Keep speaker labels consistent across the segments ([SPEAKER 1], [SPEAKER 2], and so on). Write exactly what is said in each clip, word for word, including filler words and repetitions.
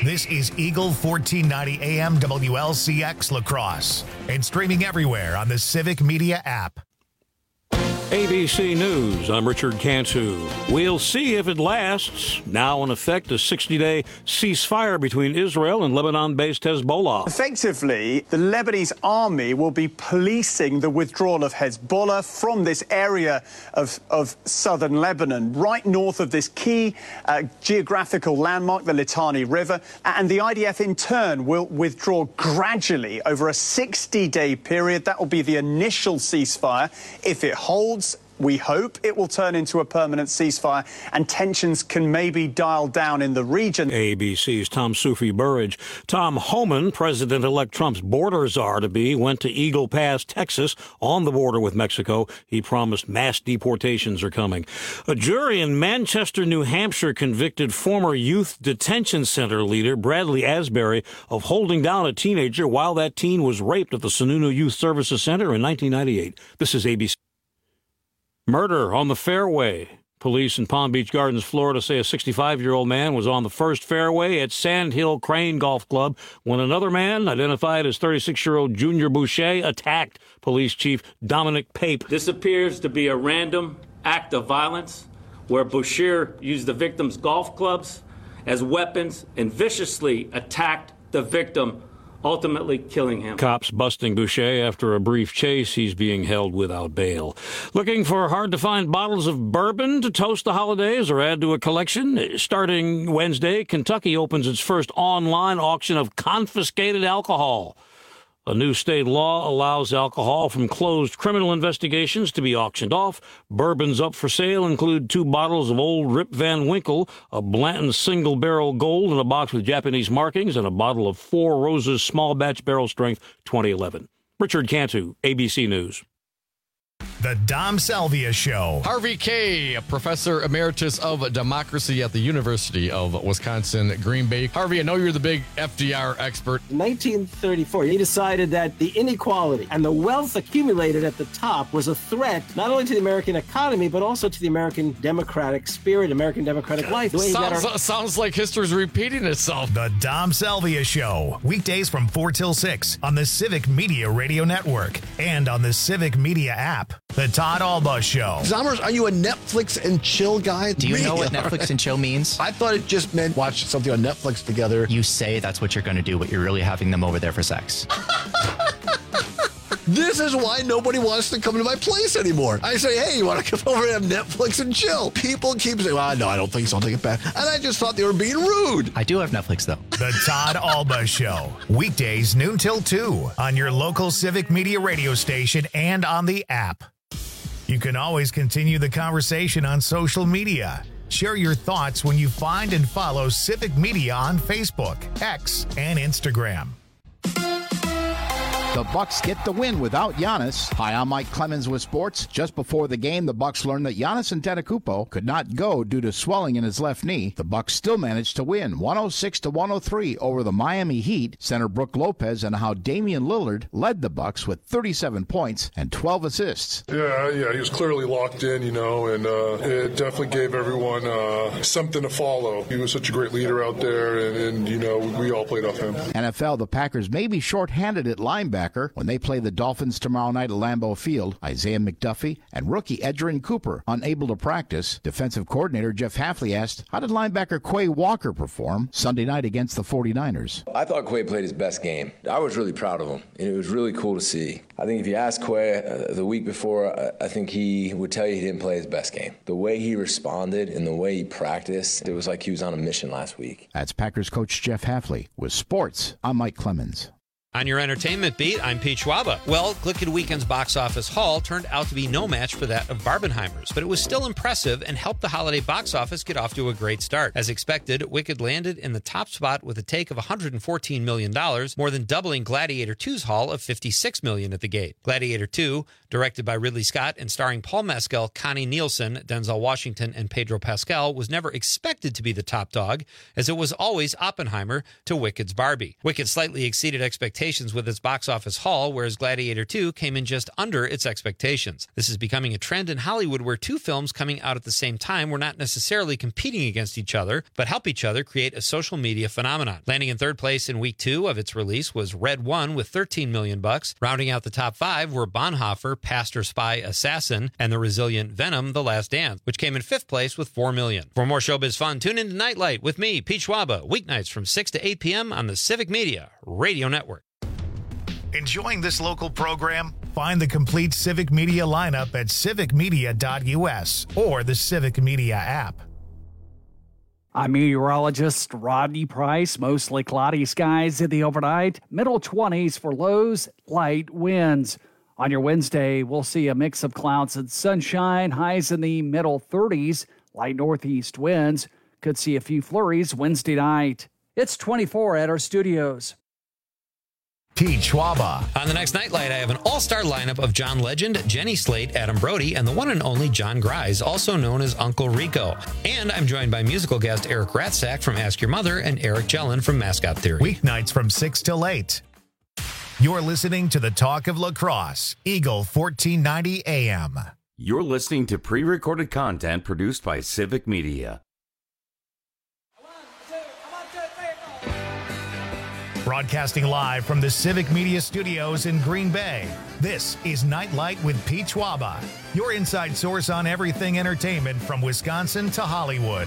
[SPEAKER 1] This is Eagle fourteen ninety A M W L C X La Crosse and streaming everywhere on the Civic Media app.
[SPEAKER 2] A B C News, I'm Richard Cantu. We'll see if it lasts. Now in effect, a sixty-day ceasefire between Israel and Lebanon-based Hezbollah.
[SPEAKER 3] Effectively, the Lebanese army will be policing the withdrawal of Hezbollah from this area of, of southern Lebanon, right north of this key uh, geographical landmark, the Litani River. And the I D F, in turn, will withdraw gradually over a sixty-day period. That will be the initial ceasefire. If it holds, we hope it will turn into a permanent ceasefire and tensions can maybe dial down in the region.
[SPEAKER 2] A B C's Tom Sufi Burridge. Tom Homan, President-elect Trump's border czar-to-be, went to Eagle Pass, Texas, on the border with Mexico. He promised mass deportations are coming. A jury in Manchester, New Hampshire, convicted former youth detention center leader Bradley Asbury of holding down a teenager while that teen was raped at the Sununu Youth Services Center in nineteen ninety-eight. This is A B C. Murder on the fairway. Police in Palm Beach Gardens, Florida, say a sixty-five-year-old man was on the first fairway at Sand Hill Crane Golf Club when another man, identified as thirty-six-year-old Junior Boucher, attacked Police Chief Dominic Pape.
[SPEAKER 4] This appears to be a random act of violence where Boucher used the victim's golf clubs as weapons and viciously attacked the victim, ultimately killing him.
[SPEAKER 2] Cops busting Boucher after a brief chase. He's being held without bail. Looking for hard-to-find bottles of bourbon to toast the holidays or add to a collection? Starting Wednesday, Kentucky opens its first online auction of confiscated alcohol. A new state law allows alcohol from closed criminal investigations to be auctioned off. Bourbons up for sale include two bottles of Old Rip Van Winkle, a Blanton Single Barrel Gold in a box with Japanese markings, and a bottle of Four Roses Small Batch Barrel Strength twenty eleven. Richard Cantu, A B C News.
[SPEAKER 1] The Dom Salvia Show.
[SPEAKER 5] Harvey Kaye, Professor Emeritus of Democracy at the University of Wisconsin, Green Bay. Harvey, I know you're the big F D R expert.
[SPEAKER 6] In nineteen thirty-four, he decided that the inequality and the wealth accumulated at the top was a threat not only to the American economy, but also to the American democratic spirit, American democratic life. The way
[SPEAKER 5] Sounds,
[SPEAKER 6] our-
[SPEAKER 5] sounds like history's repeating itself.
[SPEAKER 1] The Dom Salvia Show. Weekdays from four till six on the Civic Media Radio Network and on the Civic Media app. The Todd Alba Show.
[SPEAKER 7] Zommers, are you a Netflix and chill guy?
[SPEAKER 8] Do you
[SPEAKER 7] Me?
[SPEAKER 8] know what Netflix and chill means?
[SPEAKER 7] I thought it just meant watch something on Netflix together.
[SPEAKER 8] You say that's what you're going to do, but you're really having them over there for sex.
[SPEAKER 7] This is why nobody wants to come to my place anymore. I say, hey, you want to come over and have Netflix and chill? People keep saying, well, no, I don't think so. I'll take it back. And I just thought they were being rude.
[SPEAKER 8] I do have Netflix, though.
[SPEAKER 1] The Todd Alba Show. Weekdays noon till two on your local Civic Media radio station and on the app. You can always continue the conversation on social media. Share your thoughts when you find and follow Civic Media on Facebook, X, and Instagram.
[SPEAKER 9] The Bucks get the win without Giannis. Hi, I'm Mike Clemens with sports. Just before the game, the Bucks learned that Giannis Antetokounmpo could not go due to swelling in his left knee. The Bucks still managed to win one oh six to one oh three over the Miami Heat. Center Brook Lopez and how Damian Lillard led the Bucks with thirty-seven points and twelve assists.
[SPEAKER 10] Yeah, yeah, he was clearly locked in, you know, and uh, it definitely gave everyone uh, something to follow. He was such a great leader out there, and, and you know, we all played off him.
[SPEAKER 9] N F L, the Packers may be shorthanded at linebacker when they play the Dolphins tomorrow night at Lambeau Field. Isaiah McDuffie and rookie Edgerrin Cooper unable to practice. Defensive coordinator Jeff Hafley asked, how did linebacker Quay Walker perform Sunday night against the forty-niners?
[SPEAKER 11] I thought Quay played his best game. I was really proud of him, and it was really cool to see. I think if you asked Quay uh, the week before, uh, I think he would tell you he didn't play his best game. The way he responded and the way he practiced, it was like he was on a mission last week.
[SPEAKER 9] That's Packers coach Jeff Hafley. With sports, I'm Mike Clemens.
[SPEAKER 12] On your entertainment beat, I'm Pete Schwaba. Well, Glicked Weekend's box office haul turned out to be no match for that of Barbenheimer's, but it was still impressive and helped the holiday box office get off to a great start. As expected, Wicked landed in the top spot with a take of one hundred fourteen million dollars, more than doubling Gladiator two's haul of fifty-six million dollars at the gate. Gladiator two, directed by Ridley Scott and starring Paul Mescal, Connie Nielsen, Denzel Washington, and Pedro Pascal, was never expected to be the top dog, as it was always Oppenheimer to Wicked's Barbie. Wicked slightly exceeded expectations expectations with its box office haul, whereas Gladiator two came in just under its expectations. This is becoming a trend in Hollywood where two films coming out at the same time were not necessarily competing against each other, but help each other create a social media phenomenon. Landing in third place in week two of its release was Red One with thirteen million bucks. Rounding out the top five were Bonhoeffer, Pastor Spy Assassin, and the resilient Venom, The Last Dance, which came in fifth place with four million. For more showbiz fun, tune into Nightlight with me, Pete Schwaba, weeknights from six to eight p.m. on the Civic Media Radio Network.
[SPEAKER 1] Enjoying this local program? Find the complete Civic Media lineup at civic media dot u s or the Civic Media app.
[SPEAKER 13] I'm meteorologist Rodney Price. Mostly cloudy skies in the overnight. Middle twenties for lows, light winds. On your Wednesday, we'll see a mix of clouds and sunshine. Highs in the middle thirties. Light northeast winds. Could see a few flurries Wednesday night. It's twenty-four at our studios.
[SPEAKER 1] Pete Schwaba.
[SPEAKER 12] On the next Nightlight, I have an all-star lineup of John Legend, Jenny Slate, Adam Brody, and the one and only John Grise, also known as Uncle Rico. And I'm joined by musical guest Eric Ratzak from Ask Your Mother and Eric Jellin from Mascot Theory.
[SPEAKER 1] Weeknights from six till eight. You're listening to the Talk of Lacrosse, Eagle fourteen ninety A M.
[SPEAKER 14] You're listening to pre-recorded content produced by Civic Media.
[SPEAKER 1] Broadcasting live from the Civic Media Studios in Green Bay, this is Nightlight with Pete Schwaba, your inside source on everything entertainment from Wisconsin to Hollywood.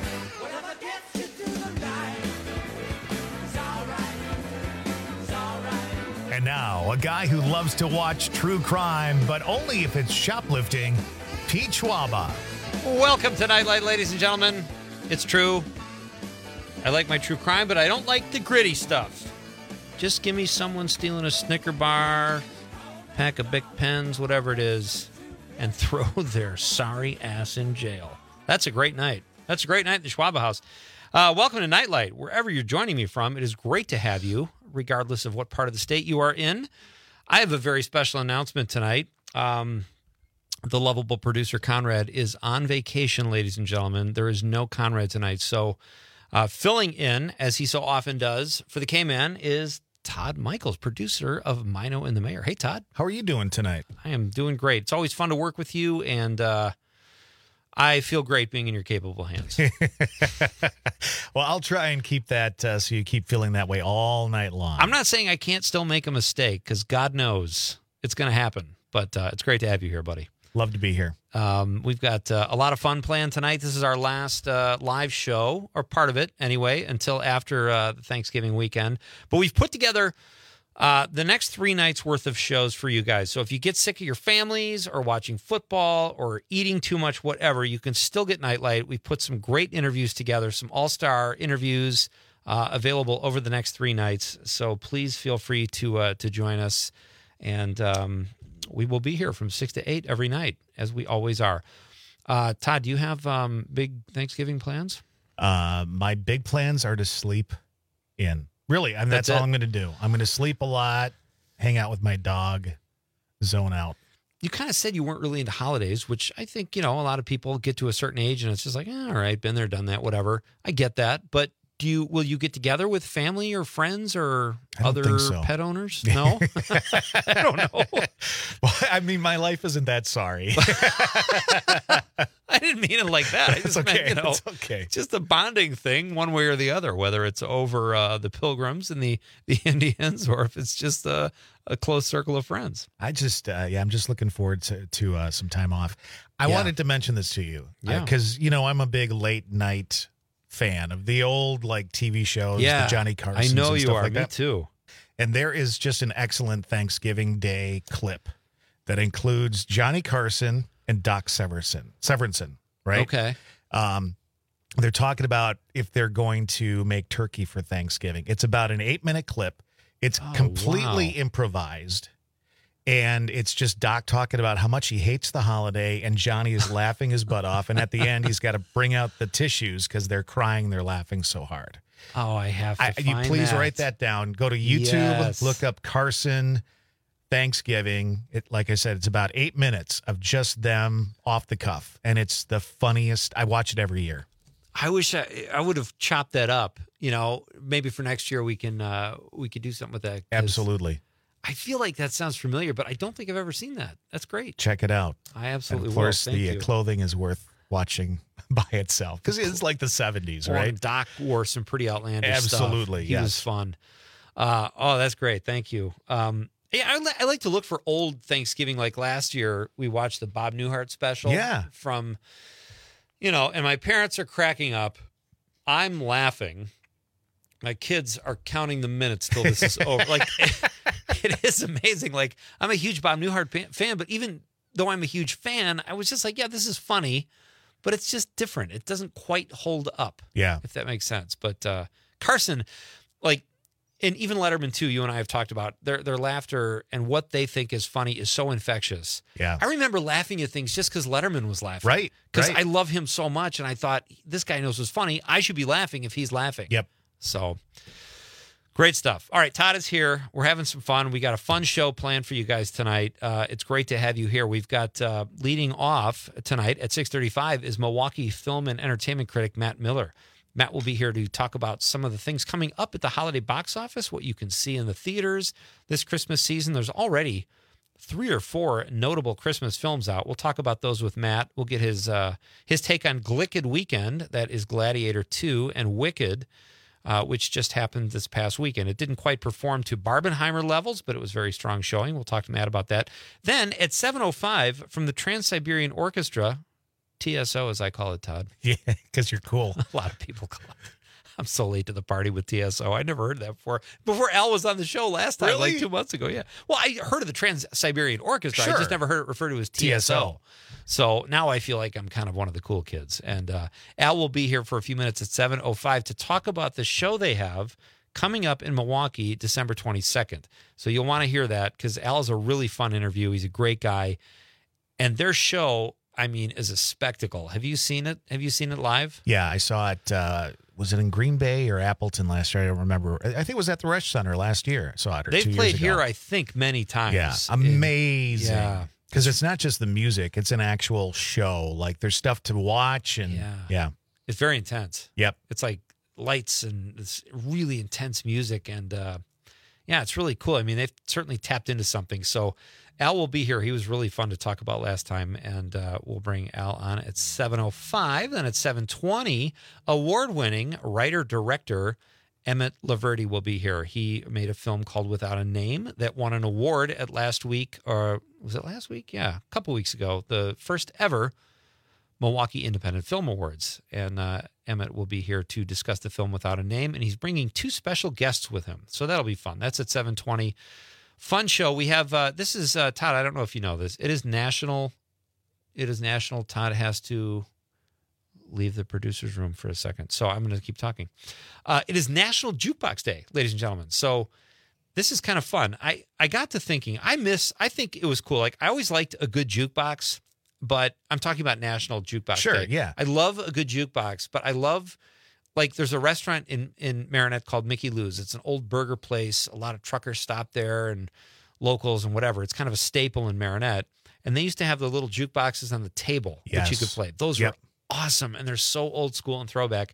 [SPEAKER 1] And now, a guy who loves to watch true crime, but only if it's shoplifting, Pete Schwaba.
[SPEAKER 12] Welcome to Nightlight, ladies and gentlemen. It's true. I like my true crime, but I don't like the gritty stuff. Just give me someone stealing a Snicker bar, pack of Bic pens, whatever it is, and throw their sorry ass in jail. That's a great night. That's a great night at the Schwaba House. Uh, welcome to Nightlight. Wherever you're joining me from, it is great to have you, regardless of what part of the state you are in. I have a very special announcement tonight. Um, the lovable producer, Conrad, is on vacation, ladies and gentlemen. There is no Conrad tonight, so... Uh, filling in, as he so often does, for the K-Man is Todd Michaels, producer of Mino and the Mayor. Hey, Todd.
[SPEAKER 1] How are you doing tonight?
[SPEAKER 12] I am doing great. It's always fun to work with you, and uh, I feel great being in your capable hands.
[SPEAKER 1] Well, I'll try and keep that uh, so you keep feeling that way all night long.
[SPEAKER 12] I'm not saying I can't still make a mistake, because God knows it's going to happen, but uh, it's great to have you here, buddy.
[SPEAKER 1] Love to be here.
[SPEAKER 12] Um, we've got uh, a lot of fun planned tonight. This is our last uh, live show, or part of it anyway, until after uh, the Thanksgiving weekend. But we've put together uh, the next three nights worth of shows for you guys. So if you get sick of your families or watching football or eating too much, whatever, you can still get Nightlight. We've put some great interviews together, some all-star interviews uh, available over the next three nights. So please feel free to uh, to join us. And... Um, we will be here from six to eight every night, as we always are. Uh, Todd, do you have um, big Thanksgiving plans?
[SPEAKER 1] Uh, my big plans are to sleep in. Really, and that's,
[SPEAKER 12] That's
[SPEAKER 1] all
[SPEAKER 12] it.
[SPEAKER 1] I'm going to do. I'm going to sleep a lot, hang out with my dog, zone out.
[SPEAKER 12] You kind of said you weren't really into holidays, which I think, you know, a lot of people get to a certain age and it's just like, eh, all right, been there, done that, whatever. I get that. But do you will you get together with family or friends or
[SPEAKER 1] I don't
[SPEAKER 12] other
[SPEAKER 1] think so.
[SPEAKER 12] pet owners? No? I don't know.
[SPEAKER 1] Well, I mean, my life isn't that sorry.
[SPEAKER 12] I didn't mean it like that. I just
[SPEAKER 1] It's okay.
[SPEAKER 12] meant, you know,
[SPEAKER 1] It's okay.
[SPEAKER 12] just a bonding thing one way or the other, whether it's over uh, the Pilgrims and the, the Indians or if it's just a, a close circle of friends.
[SPEAKER 1] I just, uh, yeah, I'm just looking forward to, to uh, some time off. I
[SPEAKER 12] Yeah.
[SPEAKER 1] wanted to mention this to you
[SPEAKER 12] Yeah.
[SPEAKER 1] because, you know, I'm a big late night fan of the old like T V shows,
[SPEAKER 12] Yeah,
[SPEAKER 1] the Johnny Carsons.
[SPEAKER 12] I know
[SPEAKER 1] and
[SPEAKER 12] you
[SPEAKER 1] stuff
[SPEAKER 12] are.
[SPEAKER 1] like
[SPEAKER 12] Me
[SPEAKER 1] that.
[SPEAKER 12] too.
[SPEAKER 1] And there is just an excellent Thanksgiving Day clip that includes Johnny Carson and Doc Severinsen. Severinsen, right?
[SPEAKER 12] Okay.
[SPEAKER 1] Um, they're talking about if they're going to make turkey for Thanksgiving. It's about an eight-minute clip. It's
[SPEAKER 12] Oh,
[SPEAKER 1] completely
[SPEAKER 12] wow.
[SPEAKER 1] improvised. And it's just Doc talking about how much he hates the holiday, and Johnny is laughing his butt off. And at the end, he's got to bring out the tissues because they're crying, they're laughing so hard.
[SPEAKER 12] Oh, I have to
[SPEAKER 1] I,
[SPEAKER 12] find
[SPEAKER 1] you please
[SPEAKER 12] that.
[SPEAKER 1] write that down. Go to YouTube,
[SPEAKER 12] Yes.
[SPEAKER 1] look up Carson Thanksgiving. It, like I said, it's about eight minutes of just them off the cuff, and it's the funniest. I watch it every year.
[SPEAKER 12] I wish I, I would have chopped that up you know, maybe for next year we can uh, we could do something with that.
[SPEAKER 1] Absolutely.
[SPEAKER 12] I feel like that sounds familiar, but I don't think I've ever seen that. That's great.
[SPEAKER 1] Check it out.
[SPEAKER 12] I absolutely
[SPEAKER 1] and of course,
[SPEAKER 12] will. Thank
[SPEAKER 1] the
[SPEAKER 12] you.
[SPEAKER 1] clothing is worth watching by itself because it's like the seventies,
[SPEAKER 12] Well,
[SPEAKER 1] right?
[SPEAKER 12] Doc wore some pretty outlandish stuff.
[SPEAKER 1] Absolutely,
[SPEAKER 12] He
[SPEAKER 1] yes.
[SPEAKER 12] was fun. Uh, oh, that's great. Thank you. Um, yeah, I, li- I like to look for old Thanksgiving. Like last year, we watched the Bob Newhart special.
[SPEAKER 1] Yeah.
[SPEAKER 12] From, you know, and my parents are cracking up. I'm laughing. My kids are counting the minutes till this is over. Like, it is amazing. Like, I'm a huge Bob Newhart pa- fan, but even though I'm a huge fan, I was just like, yeah, this is funny, but it's just different. It doesn't quite hold up.
[SPEAKER 1] Yeah.
[SPEAKER 12] If that makes sense. But uh, Carson, like, and even Letterman too, you and I have talked about their their laughter and what they think is funny is so infectious.
[SPEAKER 1] Yeah.
[SPEAKER 12] I remember laughing at things just because Letterman was laughing.
[SPEAKER 1] Right,
[SPEAKER 12] Because
[SPEAKER 1] right.
[SPEAKER 12] I love him so much, and I thought, this guy knows what's funny. I should be laughing if he's laughing.
[SPEAKER 1] Yep.
[SPEAKER 12] So, great stuff. All right, Todd is here. We're having some fun. We got a fun show planned for you guys tonight. Uh, it's great to have you here. We've got uh, leading off tonight at six thirty-five is Milwaukee film and entertainment critic Matt Miller. Matt will be here to talk about some of the things coming up at the holiday box office, what you can see in the theaters this Christmas season. There's already three or four notable Christmas films out. We'll talk about those with Matt. We'll get his uh, his take on Glicked Weekend, that is Gladiator two, and Wicked, uh, which just happened this past weekend. It didn't quite perform to Barbenheimer levels, but it was very strong showing. We'll talk to Matt about that. Then at seven oh five, from the Trans-Siberian Orchestra, T S O as I call it, Todd.
[SPEAKER 1] Yeah, because you're cool.
[SPEAKER 12] A lot of people call it. I'm so late to the party with T S O. I never heard that before. Before Al was on the show last time,
[SPEAKER 1] Really?
[SPEAKER 12] like two months ago. Yeah. Well, I heard of the Trans-Siberian Orchestra.
[SPEAKER 1] Sure.
[SPEAKER 12] I just never heard it referred to as T S O.
[SPEAKER 1] T S O.
[SPEAKER 12] So now I feel like I'm kind of one of the cool kids. And uh, Al will be here for a few minutes at seven oh five to talk about the show they have coming up in Milwaukee December twenty-second. So you'll want to hear that because Al is a really fun interview. He's a great guy. And their show, I mean, is a spectacle. Have you seen it? Have you seen it live?
[SPEAKER 1] Yeah, I saw it. Uh, was it in Green Bay or Appleton last year? I don't remember. I think it was at the Resch Center last year. I saw it. Or
[SPEAKER 12] They've
[SPEAKER 1] two
[SPEAKER 12] played
[SPEAKER 1] years ago.
[SPEAKER 12] here, I think, many times.
[SPEAKER 1] Yeah,
[SPEAKER 12] It-
[SPEAKER 1] amazing.
[SPEAKER 12] yeah.
[SPEAKER 1] Because it's not just the music; it's an actual show. Like there's stuff to watch, and
[SPEAKER 12] Yeah.
[SPEAKER 1] yeah,
[SPEAKER 12] It's very intense.
[SPEAKER 1] Yep.
[SPEAKER 12] It's like lights and it's really intense music. And uh, yeah, it's really cool. I mean, they've certainly tapped into something. So Al will be here. He was really fun to talk about last time. And uh, we'll bring Al on at seven oh five. Then at seven twenty, award-winning writer-director Emmett Laverty will be here. He made a film called Without a Name that won an award at last week, or was it last week? Yeah, a couple weeks ago. The first ever Milwaukee Independent Film Awards. And uh, Emmett will be here to discuss the film Without a Name, and he's bringing two special guests with him. So that'll be fun. That's at seven twenty. Fun show. We have, uh, this is, uh, Todd, I don't know if you know this. It is national. It is national. Todd has to leave the producer's room for a second. So I'm going to keep talking. Uh, it is National Jukebox Day, ladies and gentlemen. So this is kind of fun. I, I got to thinking, I miss, I think it was cool. Like I always liked a good jukebox, but I'm talking about National Jukebox
[SPEAKER 1] Sure,
[SPEAKER 12] Day.
[SPEAKER 1] yeah.
[SPEAKER 12] I love a good jukebox, but I love, like there's a restaurant in, in Marinette called Mickey Lou's. It's an old burger place. A lot of truckers stop there and locals and whatever. It's kind of a staple in Marinette. And they used to have the little jukeboxes on the table that you
[SPEAKER 1] Yes.
[SPEAKER 12] could play. Those
[SPEAKER 1] Yep.
[SPEAKER 12] were awesome, and they're so old school and throwback.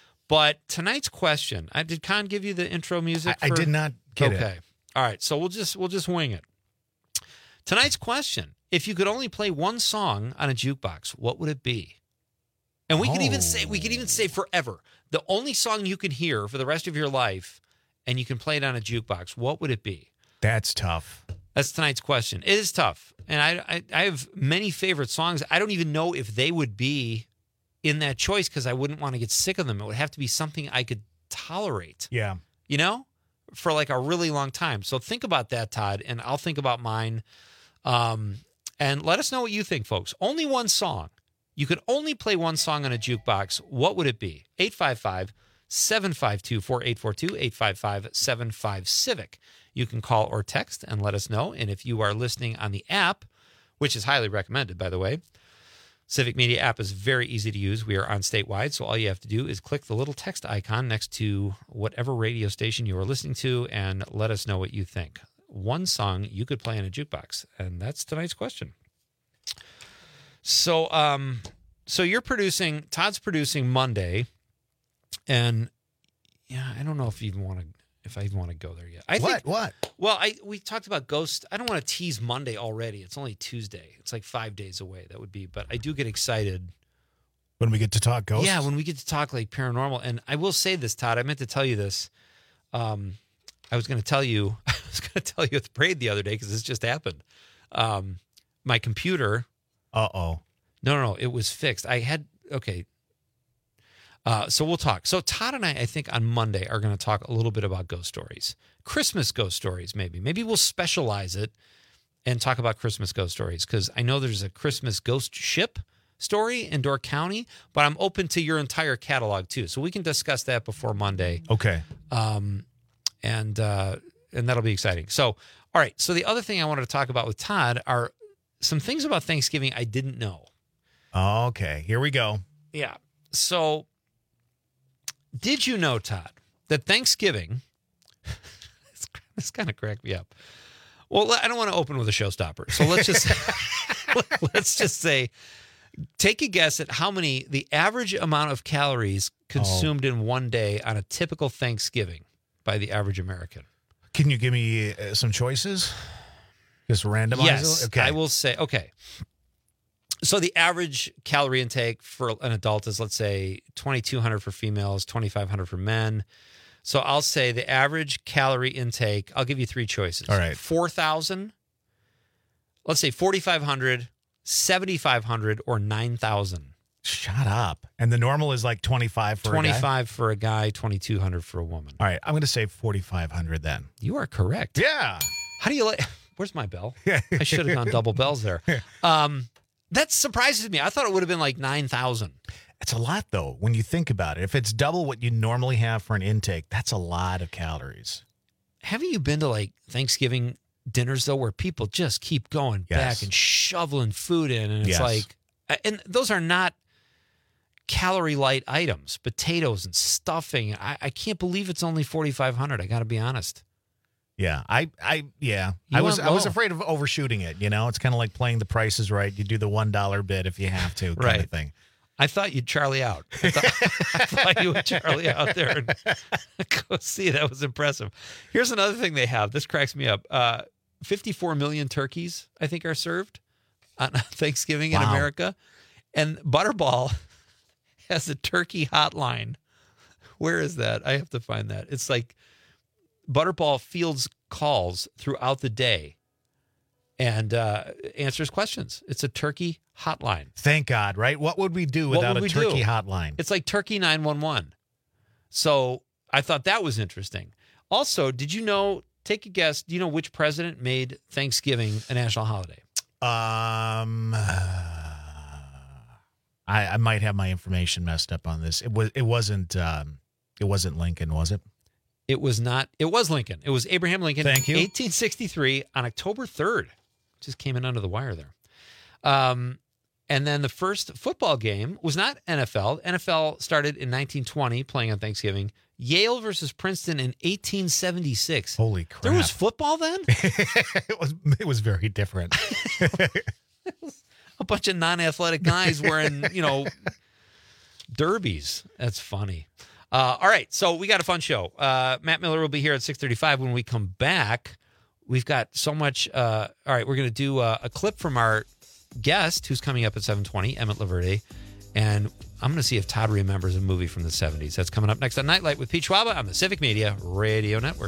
[SPEAKER 12] But tonight's question, I, did Con give you the intro music?
[SPEAKER 1] I, I
[SPEAKER 12] for-
[SPEAKER 1] did not get it.
[SPEAKER 12] Okay. All right. So we'll just we'll just wing it. Tonight's question: if you could only play one song on a jukebox, what would it be? And we could even say we could even say forever. The only song you can hear for the rest of your life, and you can play it on a jukebox. What would it be?
[SPEAKER 1] That's tough.
[SPEAKER 12] That's tonight's question. It is tough, and I I, I have many favorite songs. I don't even know if they would be in that choice because I wouldn't want to get sick of them. It would have to be something I could tolerate.
[SPEAKER 1] Yeah.
[SPEAKER 12] You know, for like a really long time. So think about that, Todd, and I'll think about mine. Um, and let us know what you think, folks. Only one song. You could only play one song on a jukebox. What would it be? eight five five, seven five two, four eight four two, eight five five, seven five, Civic. You can call or text and let us know. And if you are listening on the app, which is highly recommended, by the way, Civic Media app is very easy to use. We are on statewide, so all you have to do is click the little text icon next to whatever radio station you are listening to and let us know what you think. One song you could play in a jukebox, and that's tonight's question. So, um, so you're producing, Todd's producing Monday, and Yeah, I don't know if you even want to. If I even want to go there yet. I
[SPEAKER 1] what?
[SPEAKER 12] Think,
[SPEAKER 1] what?
[SPEAKER 12] Well, I we talked about Ghost. I don't want to tease Monday already. It's only Tuesday. It's like five days away. That would be. But I do get excited
[SPEAKER 1] when we get to talk ghosts.
[SPEAKER 12] Yeah, when we get to talk like paranormal. And I will say this, Todd. I meant to tell you this. Um, I was going to tell you. I was going to tell you at the parade the other day because this just happened. Um, my computer.
[SPEAKER 1] Uh oh.
[SPEAKER 12] No, no, no. It was fixed. I had okay. Uh, so we'll talk. So Todd and I, I think on Monday are going to talk a little bit about ghost stories, Christmas ghost stories. Maybe, maybe we'll specialize it and talk about Christmas ghost stories because I know there's a Christmas ghost ship story in Door County, but I'm open to your entire catalog too, so we can discuss that before Monday.
[SPEAKER 1] Okay.
[SPEAKER 12] Um, and uh, and that'll be exciting. So, all right. So the other thing I wanted to talk about with Todd are some things about Thanksgiving I didn't know.
[SPEAKER 1] Okay, here we go.
[SPEAKER 12] Yeah. So. Did you know, Todd, that Thanksgiving, this kind of cracked me up. Well, I don't want to open with a showstopper. So let's just, let's just say, take a guess at how many, the average amount of calories consumed oh. in one day on a typical Thanksgiving by the average American.
[SPEAKER 1] Can you give me uh, some choices? Just randomize
[SPEAKER 12] yes,
[SPEAKER 1] it? Okay.
[SPEAKER 12] I will say, okay. So the average calorie intake for an adult is, let's say, twenty-two hundred for females, twenty-five hundred for men. So I'll say the average calorie intake, I'll give you three choices.
[SPEAKER 1] All right.
[SPEAKER 12] four thousand, let's say forty-five hundred, seventy-five hundred, or nine thousand.
[SPEAKER 1] Shut up. And the normal is like twenty-five for
[SPEAKER 12] twenty-five
[SPEAKER 1] a guy?
[SPEAKER 12] for a guy, twenty-two hundred for a woman.
[SPEAKER 1] All right. I'm going to say forty-five hundred then.
[SPEAKER 12] You are correct.
[SPEAKER 1] Yeah.
[SPEAKER 12] How do you like, where's my bell? I should have gone double bells there. Um, That surprises me. I thought it would have been like nine thousand.
[SPEAKER 1] It's a lot, though, when you think about it. If it's double what you normally have for an intake, that's a lot of calories.
[SPEAKER 12] Haven't you been to like Thanksgiving dinners, though, where people just keep going
[SPEAKER 1] yes.
[SPEAKER 12] back and shoveling food in? And it's
[SPEAKER 1] yes.
[SPEAKER 12] like, and those are not calorie light items, potatoes and stuffing. I, I can't believe it's only forty-five hundred. I got to be honest.
[SPEAKER 1] Yeah, I, I, yeah,
[SPEAKER 12] You
[SPEAKER 1] I was,
[SPEAKER 12] went
[SPEAKER 1] I was
[SPEAKER 12] low.
[SPEAKER 1] afraid of overshooting it. You know, it's kind of like playing The Price is Right. You do the one dollar bid if you have to, kind
[SPEAKER 12] Right.
[SPEAKER 1] of thing.
[SPEAKER 12] I thought you'd Charlie out. I thought, I thought you would Charlie out there and go see. That was impressive. Here's another thing they have. This cracks me up. Uh, fifty-four million turkeys, I think, are served on Thanksgiving in
[SPEAKER 1] Wow.
[SPEAKER 12] America, and Butterball has a turkey hotline. Where is that? I have to find that. It's like Butterball fields calls throughout the day and uh, answers questions. It's a turkey hotline.
[SPEAKER 1] Thank God, right? What would we do
[SPEAKER 12] What
[SPEAKER 1] without
[SPEAKER 12] would
[SPEAKER 1] a
[SPEAKER 12] we
[SPEAKER 1] turkey
[SPEAKER 12] do?
[SPEAKER 1] hotline?
[SPEAKER 12] It's like Turkey nine one one. So I thought that was interesting. Also, did you know, take a guess, do you know which president made Thanksgiving a national holiday?
[SPEAKER 1] Um, I, I might have my information messed up on this. It was. It wasn't. Um, it wasn't Lincoln, was it?
[SPEAKER 12] It was not. It was Lincoln. It was Abraham Lincoln.
[SPEAKER 1] Thank you.
[SPEAKER 12] eighteen sixty-three on October third. Just came in under the wire there. Um, and then the first football game was not N F L. N F L started in nineteen twenty, playing on Thanksgiving. Yale versus Princeton in eighteen seventy-six.
[SPEAKER 1] Holy crap!
[SPEAKER 12] There was football then?
[SPEAKER 1] it was. It was very different.
[SPEAKER 12] A bunch of non-athletic guys wearing, you know, derbies. That's funny. Uh, all right, so we got a fun show. Uh, Matt Miller will be here at six thirty-five. When we come back, we've got so much. Uh, all right, we're going to do a, a clip from our guest who's coming up at seven twenty, Emmett Laverde. And I'm going to see if Todd remembers a movie from the seventies. That's coming up next on Nightlight with Pete Schwaba on the Civic Media Radio Network.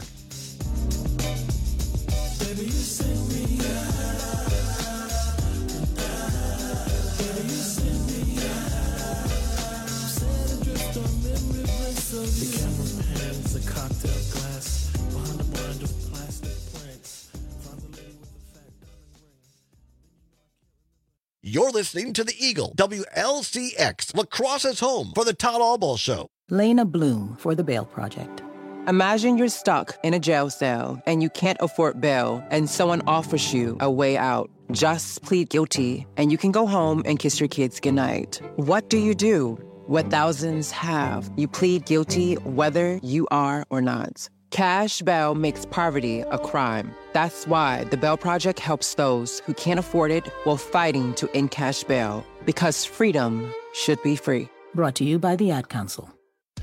[SPEAKER 7] You're listening to The Eagle, W L C X, La Crosse's home for the Todd Alball Show.
[SPEAKER 15] Lena Bloom for the Bail Project. Imagine you're stuck in a jail cell and you can't afford bail and someone offers you a way out. Just plead guilty and you can go home and kiss your kids goodnight. What do you do? What thousands have. You plead guilty whether you are or not. Cash bail makes poverty a crime. That's why the Bail Project helps those who can't afford it while fighting to end cash bail. Because freedom should be free.
[SPEAKER 16] Brought to you by the Ad Council.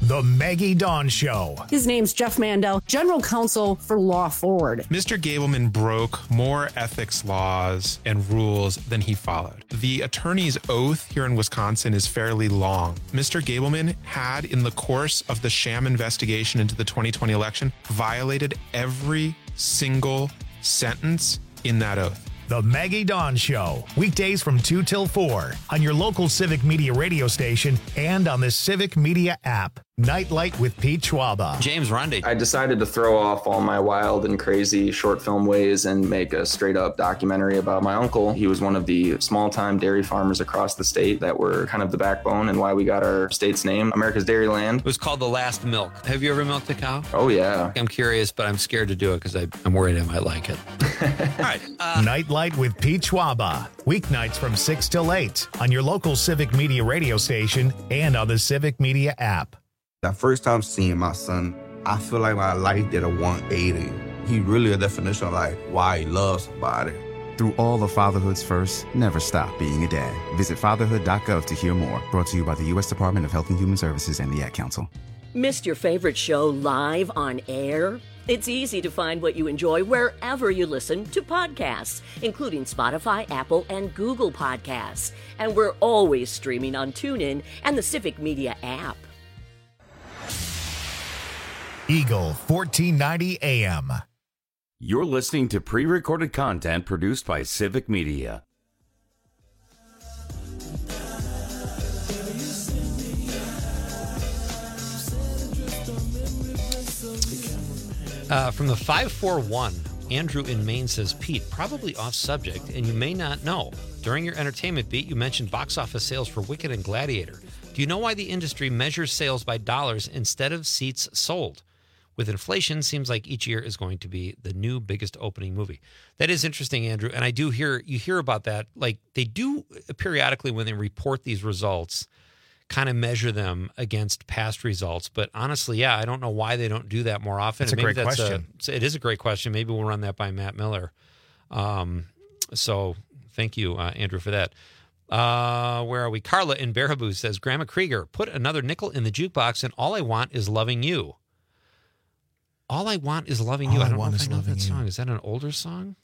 [SPEAKER 1] The Maggie Dawn Show.
[SPEAKER 16] His name's Jeff Mandel, General Counsel for Law Forward.
[SPEAKER 17] Mister Gableman broke more ethics laws and rules than he followed. The attorney's oath here in Wisconsin is fairly long. Mister Gableman had, in the course of the sham investigation into the twenty twenty election, violated every single sentence in that oath.
[SPEAKER 1] The Maggie Dawn Show, weekdays from two till four on your local Civic Media radio station and on the Civic Media app. Nightlight with Pete Schwaba.
[SPEAKER 12] James Rundy.
[SPEAKER 18] I decided to throw off all my wild and crazy short film ways and make a straight up documentary about my uncle. He was one of the small time dairy farmers across the state that were kind of the backbone and why we got our state's name, America's Dairyland.
[SPEAKER 12] It was called The Last Milk. Have you ever milked a cow?
[SPEAKER 18] Oh, yeah.
[SPEAKER 12] I'm curious, but I'm scared to do it because I'm worried I might like it. All right. Uh,
[SPEAKER 1] Nightlight with Pete Schwaba. Weeknights from six till eight on your local Civic Media radio station and on the Civic Media app.
[SPEAKER 19] That first time seeing my son, I feel like my life did a one eighty. He really a definition of like why he loves somebody.
[SPEAKER 20] Through all of fatherhood's first, never stop being a dad. Visit fatherhood dot gov to hear more. Brought to you by the U S Department of Health and Human Services and the Ad Council.
[SPEAKER 21] Missed your favorite show live on air? It's easy to find what you enjoy wherever you listen to podcasts, including Spotify, Apple, and Google Podcasts. And we're always streaming on TuneIn and the Civic Media app.
[SPEAKER 1] Eagle fourteen ninety A M.
[SPEAKER 14] You're listening to pre-recorded content produced by Civic Media.
[SPEAKER 12] Uh, from the five four one, Andrew in Maine says, Pete, probably off subject, and you may not know. During your entertainment beat, you mentioned box office sales for Wicked and Gladiator. Do you know why the industry measures sales by dollars instead of seats sold? With inflation, seems like each year is going to be the new biggest opening movie. That is interesting, Andrew, and I do hear you hear about that. Like they do periodically when they report these results, kind of measure them against past results. But honestly, yeah, I don't know why they don't do that more often.
[SPEAKER 1] That's a
[SPEAKER 12] maybe
[SPEAKER 1] great
[SPEAKER 12] that's
[SPEAKER 1] question.
[SPEAKER 12] A, it is a great question. Maybe we'll run that by Matt Miller. Um, so thank you, uh, Andrew, for that. Uh, where are we? Carla in Baraboo says, Grandma Krieger, put another nickel in the jukebox and all I want is loving you. All I Want Is Loving You.
[SPEAKER 1] All
[SPEAKER 12] I don't
[SPEAKER 1] I Want
[SPEAKER 12] know if
[SPEAKER 1] Is
[SPEAKER 12] I know
[SPEAKER 1] Loving
[SPEAKER 12] that
[SPEAKER 1] You.
[SPEAKER 12] song. Is that an older song?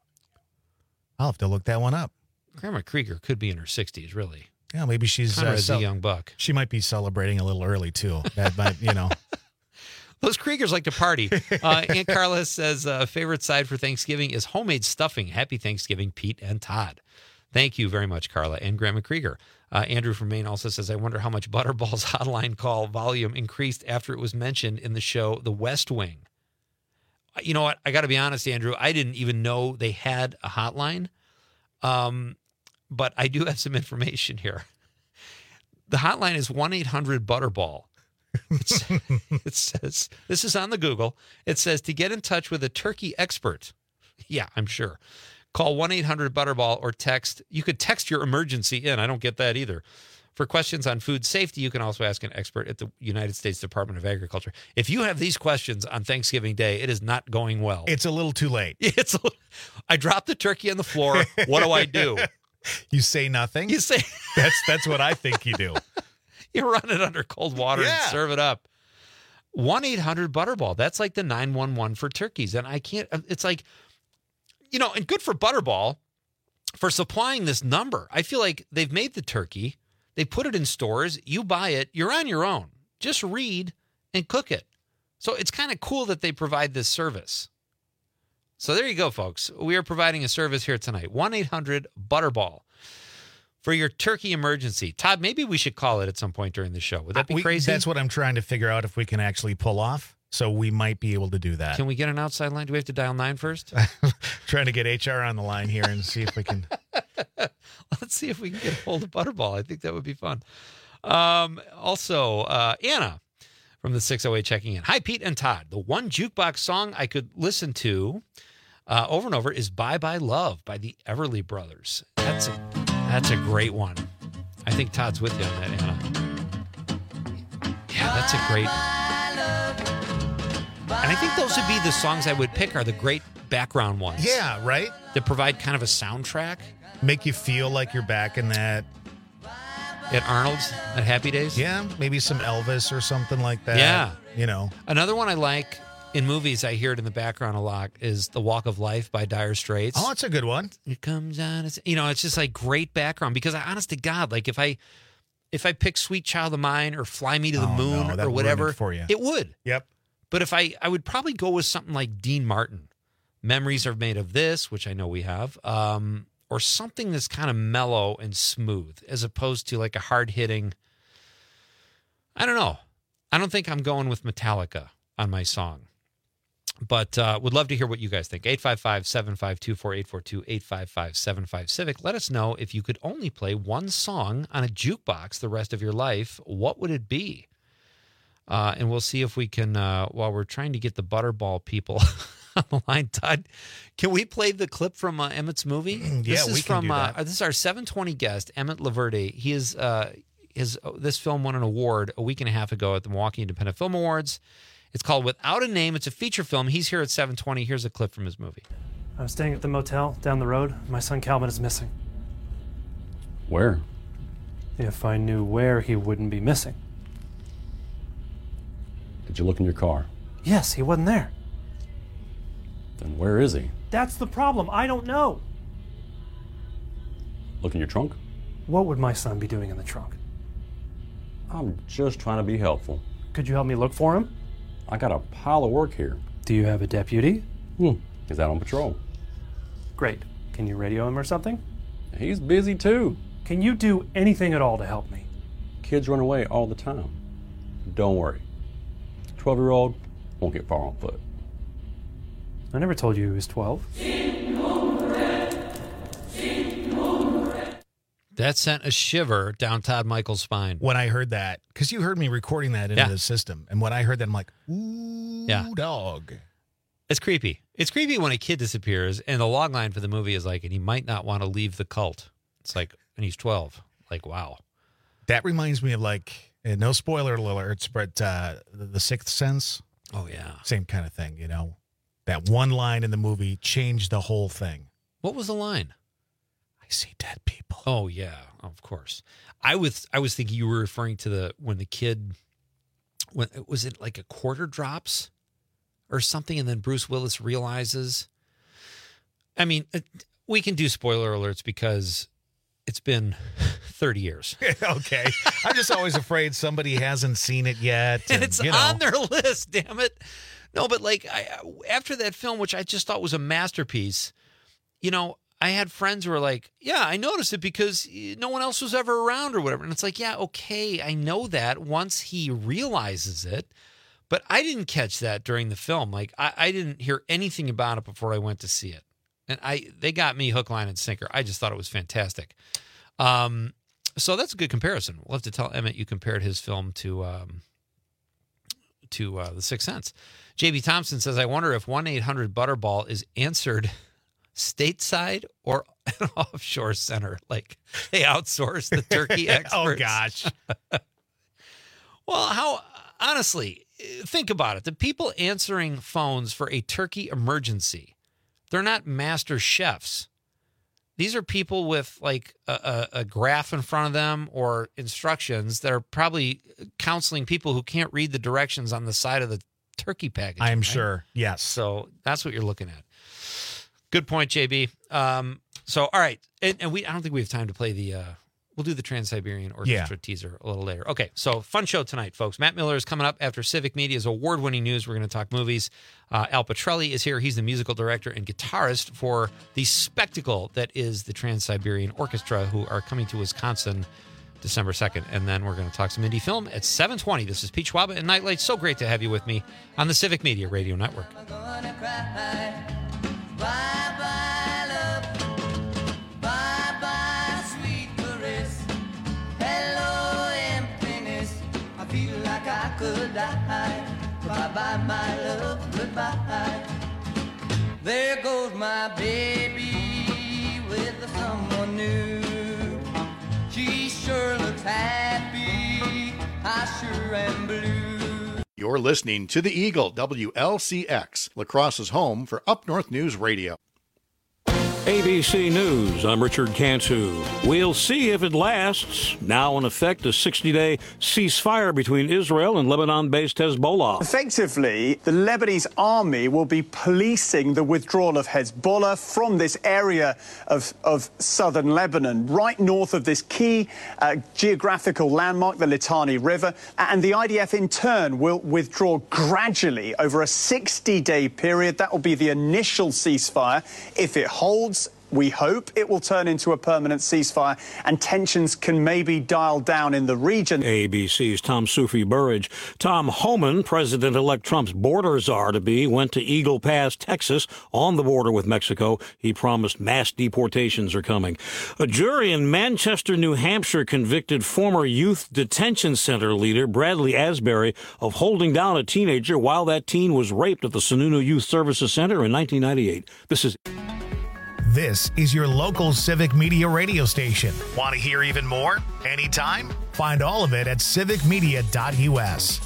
[SPEAKER 1] I'll have to look that one up.
[SPEAKER 12] Grandma Krieger could be in her sixties, really.
[SPEAKER 1] Yeah, maybe she's
[SPEAKER 12] Kind of
[SPEAKER 1] uh,
[SPEAKER 12] as
[SPEAKER 1] cel-
[SPEAKER 12] a young buck.
[SPEAKER 1] She might be celebrating a little early too. That might, you know.
[SPEAKER 12] Those Kriegers like to party. Uh, Aunt Carla says, uh, favorite side for Thanksgiving is homemade stuffing. Happy Thanksgiving, Pete and Todd. Thank you very much, Carla and Grandma Krieger. Uh, Andrew from Maine also says, I wonder how much Butterball's hotline call volume increased after it was mentioned in the show The West Wing. You know what? I got to be honest, Andrew. I didn't even know they had a hotline. Um, but I do have some information here. The hotline is one eight hundred Butterball. It's, it says, this is on the Google. It says to get in touch with a turkey expert. Yeah, I'm sure. Call one eight hundred Butterball or text. You could text your emergency in. I don't get that either. For questions on food safety, you can also ask an expert at the United States Department of Agriculture. If you have these questions on Thanksgiving Day, it is not going well.
[SPEAKER 1] It's a little too late.
[SPEAKER 12] It's. A, I dropped the turkey on the floor. What do I do?
[SPEAKER 1] You say nothing.
[SPEAKER 12] You say
[SPEAKER 1] that's that's what I think you do.
[SPEAKER 12] You run it under cold water
[SPEAKER 1] Yeah.
[SPEAKER 12] and serve it up. one eight hundred Butterball. That's like the nine one one for turkeys. And I can't, it's like, you know, and good for Butterball for supplying this number. I feel like they've made the turkey. They put it in stores. You buy it. You're on your own. Just read and cook it. So it's kind of cool that they provide this service. So there you go, folks. We are providing a service here tonight. one eight hundred Butterball for your turkey emergency. Todd, maybe we should call it at some point during the show. Would that be
[SPEAKER 1] We-
[SPEAKER 12] crazy?
[SPEAKER 1] That's what I'm trying to figure out if we can actually pull off. So we might be able to do that.
[SPEAKER 12] Can we get an outside line? Do we have to dial nine first?
[SPEAKER 1] Trying to get H R on the line here and see if we can.
[SPEAKER 12] Let's see if we can get a hold of Butterball. I think that would be fun. Um, also, uh, Anna from the six oh eight checking in. Hi, Pete and Todd. The one jukebox song I could listen to uh, over and over is Bye Bye Love by the Everly Brothers. That's a, that's a great one. I think Todd's with you on that, Anna. Yeah, that's a great... And I think those would be the songs I would pick are the great background ones.
[SPEAKER 1] Yeah, right?
[SPEAKER 12] That provide kind of a soundtrack.
[SPEAKER 1] Make you feel like you're back in that
[SPEAKER 12] at Arnold's at Happy Days.
[SPEAKER 1] Yeah, maybe some Elvis or something like that.
[SPEAKER 12] Yeah.
[SPEAKER 1] You know.
[SPEAKER 12] Another one I like in movies, I hear it in the background a lot, is The Walk of Life by Dire Straits.
[SPEAKER 1] Oh, that's a good one.
[SPEAKER 12] It comes on, it's, you know, it's just like great background because I, honest to God, like if I if I pick Sweet Child of Mine or Fly Me to the
[SPEAKER 1] Oh,
[SPEAKER 12] Moon
[SPEAKER 1] no, that
[SPEAKER 12] or
[SPEAKER 1] would
[SPEAKER 12] whatever,
[SPEAKER 1] ruin it for you.
[SPEAKER 12] it would.
[SPEAKER 1] Yep.
[SPEAKER 12] But if I, I would probably go with something like Dean Martin. Memories Are Made of This, which I know we have, um, or something that's kind of mellow and smooth as opposed to like a hard-hitting, I don't know. I don't think I'm going with Metallica on my song. But uh, would love to hear what you guys think. eight five five, seven five two, four eight four two, eight five five, seven five Civic. Let us know if you could only play one song on a jukebox the rest of your life, what would it be? Uh, and we'll see if we can, uh, while we're trying to get the Butterball people on the line, Todd, can we play the clip from uh, Emmett's movie?
[SPEAKER 1] Yeah,
[SPEAKER 12] this is
[SPEAKER 1] we can
[SPEAKER 12] from,
[SPEAKER 1] do that.
[SPEAKER 12] Uh, this is our seven twenty guest, Emmett Laverde. He is, uh, his, this film won an award a week and a half ago at the Milwaukee Independent Film Awards. It's called Without a Name. It's a feature film. He's here at seven twenty. Here's a clip from his movie.
[SPEAKER 3] I was staying at the motel down the road. My son Calvin is missing.
[SPEAKER 22] Where?
[SPEAKER 3] If I knew where, he wouldn't be missing.
[SPEAKER 22] Did you look in your car?
[SPEAKER 3] Yes, he wasn't there.
[SPEAKER 22] Then where is he?
[SPEAKER 3] That's the problem. I don't know.
[SPEAKER 22] Look in your trunk?
[SPEAKER 3] What would my son be doing in the trunk?
[SPEAKER 22] I'm just trying to be helpful.
[SPEAKER 3] Could you help me look for him?
[SPEAKER 22] I got a pile of work here.
[SPEAKER 3] Do you have a deputy?
[SPEAKER 22] Hmm. He's out on patrol.
[SPEAKER 3] Great. Can you radio him or something?
[SPEAKER 22] He's busy too.
[SPEAKER 3] Can you do anything at all to help me?
[SPEAKER 22] Kids run away all the time. Don't worry. twelve-year-old won't get far on foot.
[SPEAKER 3] I never told you he was twelve.
[SPEAKER 12] That sent a shiver down Todd Michael's spine.
[SPEAKER 1] When I heard that, because you heard me recording that into
[SPEAKER 12] Yeah.
[SPEAKER 1] the system. And when I heard that, I'm like, ooh,
[SPEAKER 12] Yeah.
[SPEAKER 1] dog.
[SPEAKER 12] It's creepy. It's creepy when a kid disappears, and the log line for the movie is like, and he might not want to leave the cult. It's like, and he's twelve. Like, wow.
[SPEAKER 1] That reminds me of like, uh, no spoiler alerts, but uh, the, the Sixth Sense.
[SPEAKER 12] Oh, yeah.
[SPEAKER 1] Same kind of thing, you know. That one line in the movie changed the whole thing.
[SPEAKER 12] What was the line?
[SPEAKER 1] I see dead people.
[SPEAKER 12] Oh, yeah, of course. I was I was thinking you were referring to the when the kid, when was it like a quarter drops or something, and then Bruce Willis realizes. I mean, it, we can do spoiler alerts because it's been thirty years.
[SPEAKER 1] Okay. I'm just always afraid somebody hasn't seen it yet.
[SPEAKER 12] And it's
[SPEAKER 1] you know.
[SPEAKER 12] on their list, damn it. No, but like I, after that film, which I just thought was a masterpiece, you know, I had friends who were like, yeah, I noticed it because no one else was ever around or whatever. And it's like, yeah, okay, I know that once he realizes it, but I didn't catch that during the film. Like I, I didn't hear anything about it before I went to see it. And I they got me hook, line, and sinker. I just thought it was fantastic. Um, so that's a good comparison. We'll have to tell Emmett you compared his film to um, to uh, The Sixth Sense. J B Thompson says, I wonder if one eight hundred Butterball is answered stateside or an offshore center. Like they outsource the turkey experts.
[SPEAKER 1] Oh, gosh.
[SPEAKER 12] Well, how, honestly, think about it. The people answering phones for a turkey emergency, they're not master chefs. These are people with like a, a, a graph in front of them or instructions that are probably counseling people who can't read the directions on the side of the turkey package.
[SPEAKER 1] I'm
[SPEAKER 12] right?
[SPEAKER 1] sure. Yes.
[SPEAKER 12] So that's what you're looking at. Good point, J B. Um, so, all right. And, and we, I don't think we have time to play the, uh, we'll do the Trans-Siberian Orchestra
[SPEAKER 1] Yeah.
[SPEAKER 12] teaser a little later. Okay. So fun show tonight, folks. Matt Miller is coming up after Civic Media's award-winning news. We're going to talk movies. Uh, Al Petrelli is here. He's the musical director and guitarist for the spectacle that is the Trans-Siberian Orchestra, who are coming to Wisconsin December second. And then we're going to talk some indie film at seven twenty. This is Pete Schwaba and Nightlight. So great to have you with me on the Civic Media Radio Network.
[SPEAKER 23] Bye-bye, love. Bye-bye, sweet caress. Hello, emptiness. I feel like I could die. Bye-bye, my love. Goodbye. There goes my baby with someone new. She sure looks happy. I sure am blue.
[SPEAKER 24] You're listening to the Eagle, W L C X, La Crosse's home for Up North News Radio.
[SPEAKER 2] A B C News, I'm Richard Cantu. We'll see if it lasts. Now in effect, a sixty-day ceasefire between Israel and Lebanon-based Hezbollah.
[SPEAKER 4] Effectively, the Lebanese army will be policing the withdrawal of Hezbollah from this area of, of southern Lebanon, right north of this key uh, geographical landmark, the Litani River. And the I D F, in turn, will withdraw gradually over a sixty-day period. That will be the initial ceasefire. If it holds, we hope it will turn into a permanent ceasefire and tensions can maybe dial down in the region.
[SPEAKER 2] A B C's Tom Sufi Burridge. Tom Homan, President-elect Trump's border czar-to-be, went to Eagle Pass, Texas, on the border with Mexico. He promised mass deportations are coming. A jury in Manchester, New Hampshire, convicted former youth detention center leader Bradley Asbury of holding down a teenager while that teen was raped at the Sununu Youth Services Center in nineteen ninety-eight. This is...
[SPEAKER 1] This is your local Civic Media radio station. Want to hear even more? Anytime? Find all of it at civic media dot u s.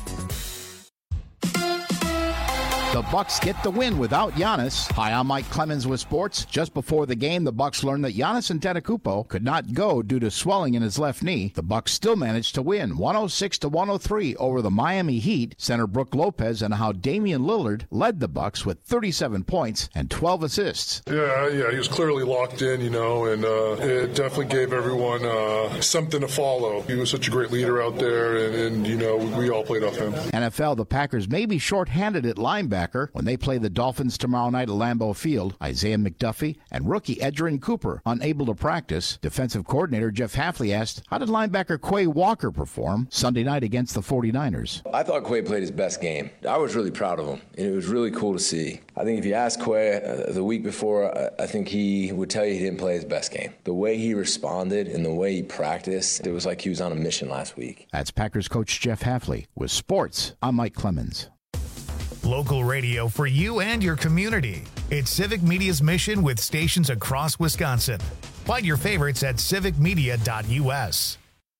[SPEAKER 9] The Bucks get the win without Giannis. Hi, I'm Mike Clemens with sports. Just before the game, the Bucks learned that Giannis Antetokounmpo could not go due to swelling in his left knee. The Bucks still managed to win one oh six to one oh three over the Miami Heat. Center Brook Lopez and how Damian Lillard led the Bucks with thirty-seven points and twelve assists.
[SPEAKER 10] Yeah, yeah, he was clearly locked in, you know, and uh, it definitely gave everyone uh, something to follow. He was such a great leader out there, and, and you know, we all played off him.
[SPEAKER 9] N F L, the Packers may be shorthanded at linebacker when they play the Dolphins tomorrow night at Lambeau Field. Isaiah McDuffie and rookie Edgerrin Cooper unable to practice. Defensive coordinator Jeff Hafley asked, how did linebacker Quay Walker perform Sunday night against the forty-niners?
[SPEAKER 11] I thought Quay played his best game. I was really proud of him, and it was really cool to see. I think if you asked Quay uh, the week before, uh, I think he would tell you he didn't play his best game. The way he responded and the way he practiced, it was like he was on a mission last week.
[SPEAKER 9] That's Packers coach Jeff Hafley. With sports, I'm Mike Clemens.
[SPEAKER 1] Local radio for you and your community. It's Civic Media's mission with stations across Wisconsin. Find your favorites at civic media dot u s.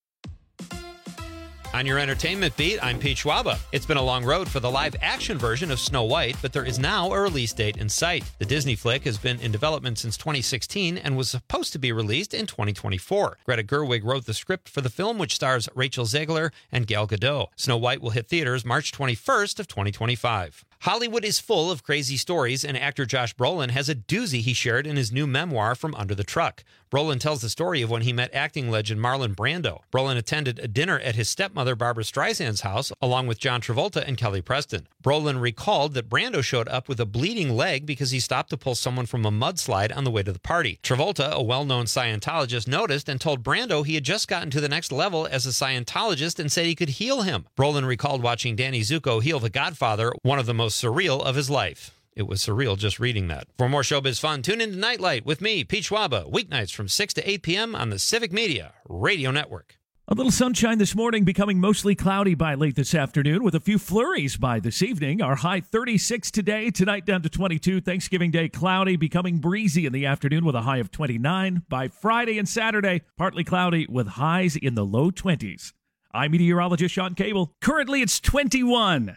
[SPEAKER 12] On your entertainment beat, I'm Pete Schwaba. It's been a long road for the live-action version of Snow White, but there is now a release date in sight. The Disney flick has been in development since twenty sixteen and was supposed to be released in twenty twenty-four. Greta Gerwig wrote the script for the film, which stars Rachel Zegler and Gal Gadot. Snow White will hit theaters March twenty-first of twenty twenty-five. Hollywood is full of crazy stories, and actor Josh Brolin has a doozy he shared in his new memoir, From Under the Truck. Brolin tells the story of when he met acting legend Marlon Brando. Brolin attended a dinner at his stepmother Barbra Streisand's house, along with John Travolta and Kelly Preston. Brolin recalled that Brando showed up with a bleeding leg because he stopped to pull someone from a mudslide on the way to the party. Travolta, a well-known Scientologist, noticed and told Brando he had just gotten to the next level as a Scientologist and said he could heal him. Brolin recalled watching Danny Zuko heal The Godfather, one of the most surreal of his life. It was surreal just reading that. For more showbiz fun, tune in to Nightlight with me, Pete Schwaba, weeknights from six to eight p.m. on the Civic Media Radio Network.
[SPEAKER 5] A little sunshine this morning, becoming mostly cloudy by late this afternoon with a few flurries by this evening. Our high thirty-six today, tonight down to twenty-two. Thanksgiving Day cloudy, becoming breezy in the afternoon with a high of twenty-nine. By Friday and Saturday, partly cloudy with highs in the low twenties. I'm meteorologist Sean Cable. Currently it's twenty-one.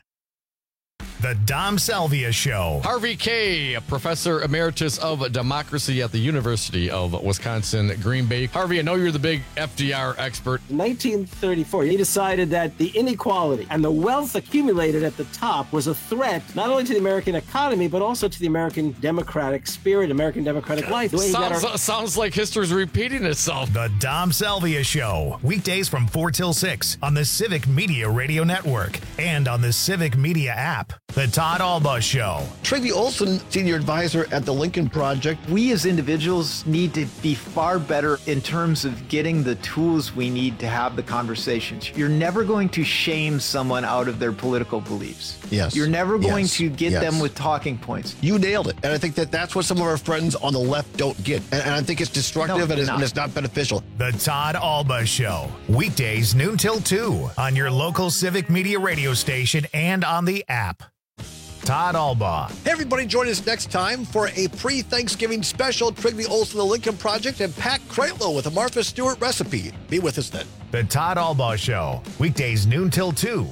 [SPEAKER 1] The Dom Salvia Show.
[SPEAKER 6] Harvey Kaye, a professor emeritus of democracy at the University of Wisconsin, Green Bay. Harvey, I know you're the big F D R expert.
[SPEAKER 25] In nineteen thirty-four, he decided that the inequality and the wealth accumulated at the top was a threat not only to the American economy, but also to the American democratic spirit, American democratic life. The way he got
[SPEAKER 6] Sounds,
[SPEAKER 25] our-
[SPEAKER 6] sounds like history's repeating itself.
[SPEAKER 1] The Dom Salvia Show. Weekdays from four till six on the Civic Media Radio Network and on the Civic Media app. The Todd Alba Show.
[SPEAKER 7] Trygve Olson, senior advisor at the Lincoln Project.
[SPEAKER 26] We as individuals need to be far better in terms of getting the tools we need to have the conversations. You're never going to shame someone out of their political beliefs.
[SPEAKER 7] Yes.
[SPEAKER 26] You're never going
[SPEAKER 7] Yes.
[SPEAKER 26] to get
[SPEAKER 7] Yes.
[SPEAKER 26] them with talking points.
[SPEAKER 7] You nailed it. And I think that that's what some of our friends on the left don't get. And, and I think it's destructive
[SPEAKER 26] No,
[SPEAKER 7] and, it's,
[SPEAKER 26] not.
[SPEAKER 7] and it's not beneficial.
[SPEAKER 1] The Todd Alba Show. Weekdays noon till two on your local Civic Media radio station and on the app. Todd Alba.
[SPEAKER 7] Hey, everybody, join us next time for a pre-Thanksgiving special. Trygve Olson, the Lincoln Project, and Pat Kreitlow with a Martha Stewart recipe. Be with us then.
[SPEAKER 1] The Todd Alba Show. Weekdays noon till two.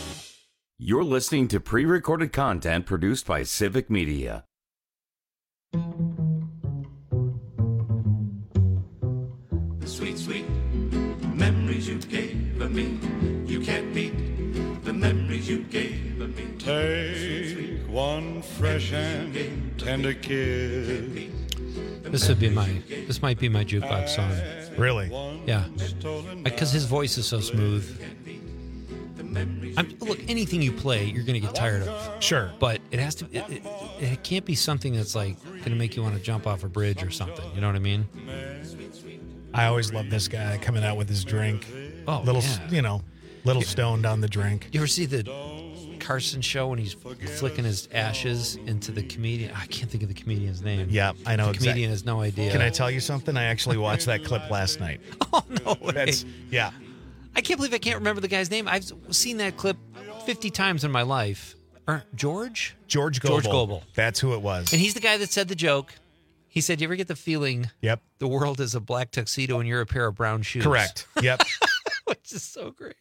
[SPEAKER 14] You're listening to pre-recorded content produced by Civic Media.
[SPEAKER 8] The sweet, sweet memories you gave me, you can't beat the memories you gave me.
[SPEAKER 13] Take one fresh and tender kiss.
[SPEAKER 12] This would be my. This might be my jukebox song.
[SPEAKER 1] Really?
[SPEAKER 12] Yeah. Because his voice is so smooth. I'm, look, anything you play, you're going to get tired of.
[SPEAKER 1] Sure.
[SPEAKER 12] But it has to. It, it, it can't be something that's like going to make you want to jump off a bridge or something. You know what I mean?
[SPEAKER 1] I always love this guy coming out with his drink.
[SPEAKER 12] Oh,
[SPEAKER 1] little,
[SPEAKER 12] yeah.
[SPEAKER 1] you know, little stoned on the drink.
[SPEAKER 12] You ever see the Carson show when he's flicking his ashes into the comedian? I can't think of the comedian's name.
[SPEAKER 1] Yeah, I know.
[SPEAKER 12] The
[SPEAKER 1] exactly.
[SPEAKER 12] comedian has no idea.
[SPEAKER 1] Can I tell you something? I actually watched that clip last night.
[SPEAKER 12] Oh, no way.
[SPEAKER 1] That's, yeah.
[SPEAKER 12] I can't believe I can't remember the guy's name. I've seen that clip fifty times in my life. Or George?
[SPEAKER 1] George Gobel.
[SPEAKER 12] George Gobel.
[SPEAKER 1] That's who it was.
[SPEAKER 12] And he's the guy that said the joke. He said, you ever get the feeling
[SPEAKER 1] Yep.
[SPEAKER 12] the world is a black tuxedo and you're a pair of brown shoes?
[SPEAKER 1] Correct. Yep.
[SPEAKER 12] Which is so great.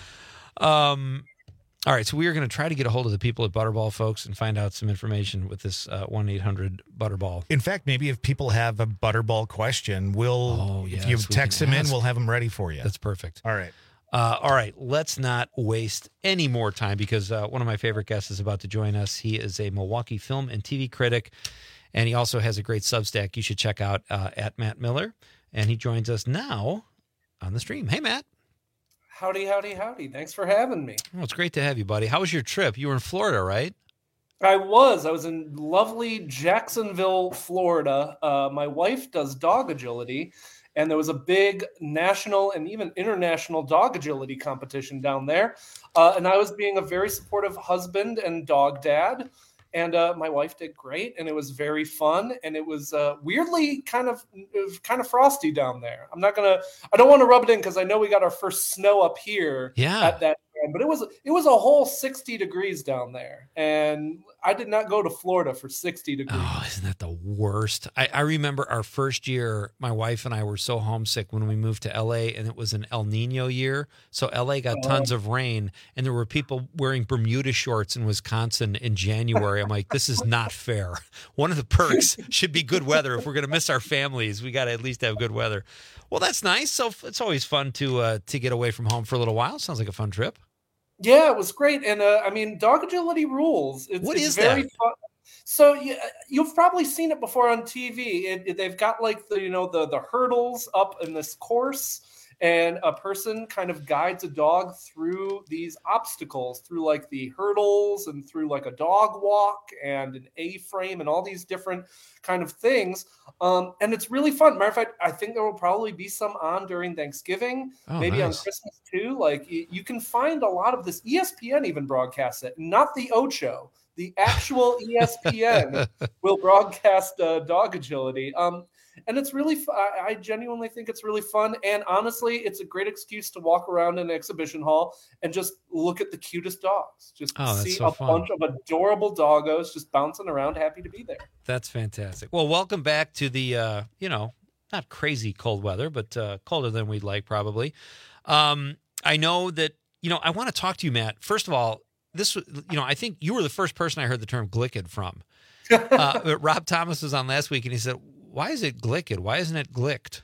[SPEAKER 12] Um, all right, so we are going to try to get a hold of the people at Butterball, folks, and find out some information with this uh, one eight hundred Butterball.
[SPEAKER 1] In fact, maybe if people have a Butterball question, we'll,
[SPEAKER 12] Oh,
[SPEAKER 1] if
[SPEAKER 12] yes,
[SPEAKER 1] you
[SPEAKER 12] we
[SPEAKER 1] text
[SPEAKER 12] can
[SPEAKER 1] them in,
[SPEAKER 12] ask.
[SPEAKER 1] we'll have them ready for you.
[SPEAKER 12] That's perfect.
[SPEAKER 1] All right.
[SPEAKER 12] Uh, all right, let's not waste any more time because uh, one of my favorite guests is about to join us. He is a Milwaukee film and T V critic, and he also has a great Substack you should check out uh, at Matt Miller. And he joins us now on the stream. Hey, Matt.
[SPEAKER 15] Howdy, howdy, howdy. Thanks for having me.
[SPEAKER 12] Oh, it's great to have you, buddy. How was your trip? You were in Florida, right?
[SPEAKER 15] I was. I was in lovely Jacksonville, Florida. Uh, my wife does dog agility, and there was a big national and even international dog agility competition down there. Uh, and I was being a very supportive husband and dog dad. And uh, my wife did great, and it was very fun, and it was uh, weirdly kind of kind of frosty down there. I'm not gonna, I don't want to rub it in because I know we got our first snow up here
[SPEAKER 12] Yeah.
[SPEAKER 15] at that time, but it was it was a whole sixty degrees down there, and I did not go to Florida for sixty degrees.
[SPEAKER 12] Oh, isn't that the worst? I, I remember our first year, my wife and I were so homesick when we moved to L A, and it was an El Nino year. So L A got tons of rain, and there were people wearing Bermuda shorts in Wisconsin in January. I'm like, this is not fair. One of the perks should be good weather. If we're going to miss our families, we got to at least have good weather. Well, that's nice. So it's always fun to uh, to get away from home for a little while. Sounds like a fun trip.
[SPEAKER 15] Yeah, it was great. And uh, I mean, dog agility rules. It's,
[SPEAKER 12] What
[SPEAKER 15] it's
[SPEAKER 12] is
[SPEAKER 15] very
[SPEAKER 12] that?
[SPEAKER 15] fun. So you, you've probably seen it before on T V. It, it- they've got like the, you know, the, the hurdles up in this course, and a person kind of guides a dog through these obstacles, through like the hurdles and through like a dog walk and an A-frame and all these different kind of things. Um, and it's really fun. Matter of fact, I think there will probably be some on during Thanksgiving,
[SPEAKER 12] Oh,
[SPEAKER 15] maybe
[SPEAKER 12] nice.
[SPEAKER 15] on Christmas too. Like you, you can find a lot of this. E S P N even broadcasts it, not the Ocho. The actual E S P N will broadcast uh, dog agility. Um, and it's really, fu- I I genuinely think it's really fun. And honestly, it's a great excuse to walk around an exhibition hall and just look at the cutest dogs. Just
[SPEAKER 12] Oh, that's
[SPEAKER 15] see
[SPEAKER 12] so
[SPEAKER 15] a
[SPEAKER 12] fun.
[SPEAKER 15] bunch of adorable doggos just bouncing around, happy to be there.
[SPEAKER 12] That's fantastic. Well, welcome back to the, uh, you know, not crazy cold weather, but uh, colder than we'd like probably. Um, I know that, you know, I want to talk to you, Matt. First of all, this, was- you know, I think you were the first person I heard the term glicked from. Uh, but Rob Thomas was on last week, and he said, why is it glicked? Why isn't it glicked?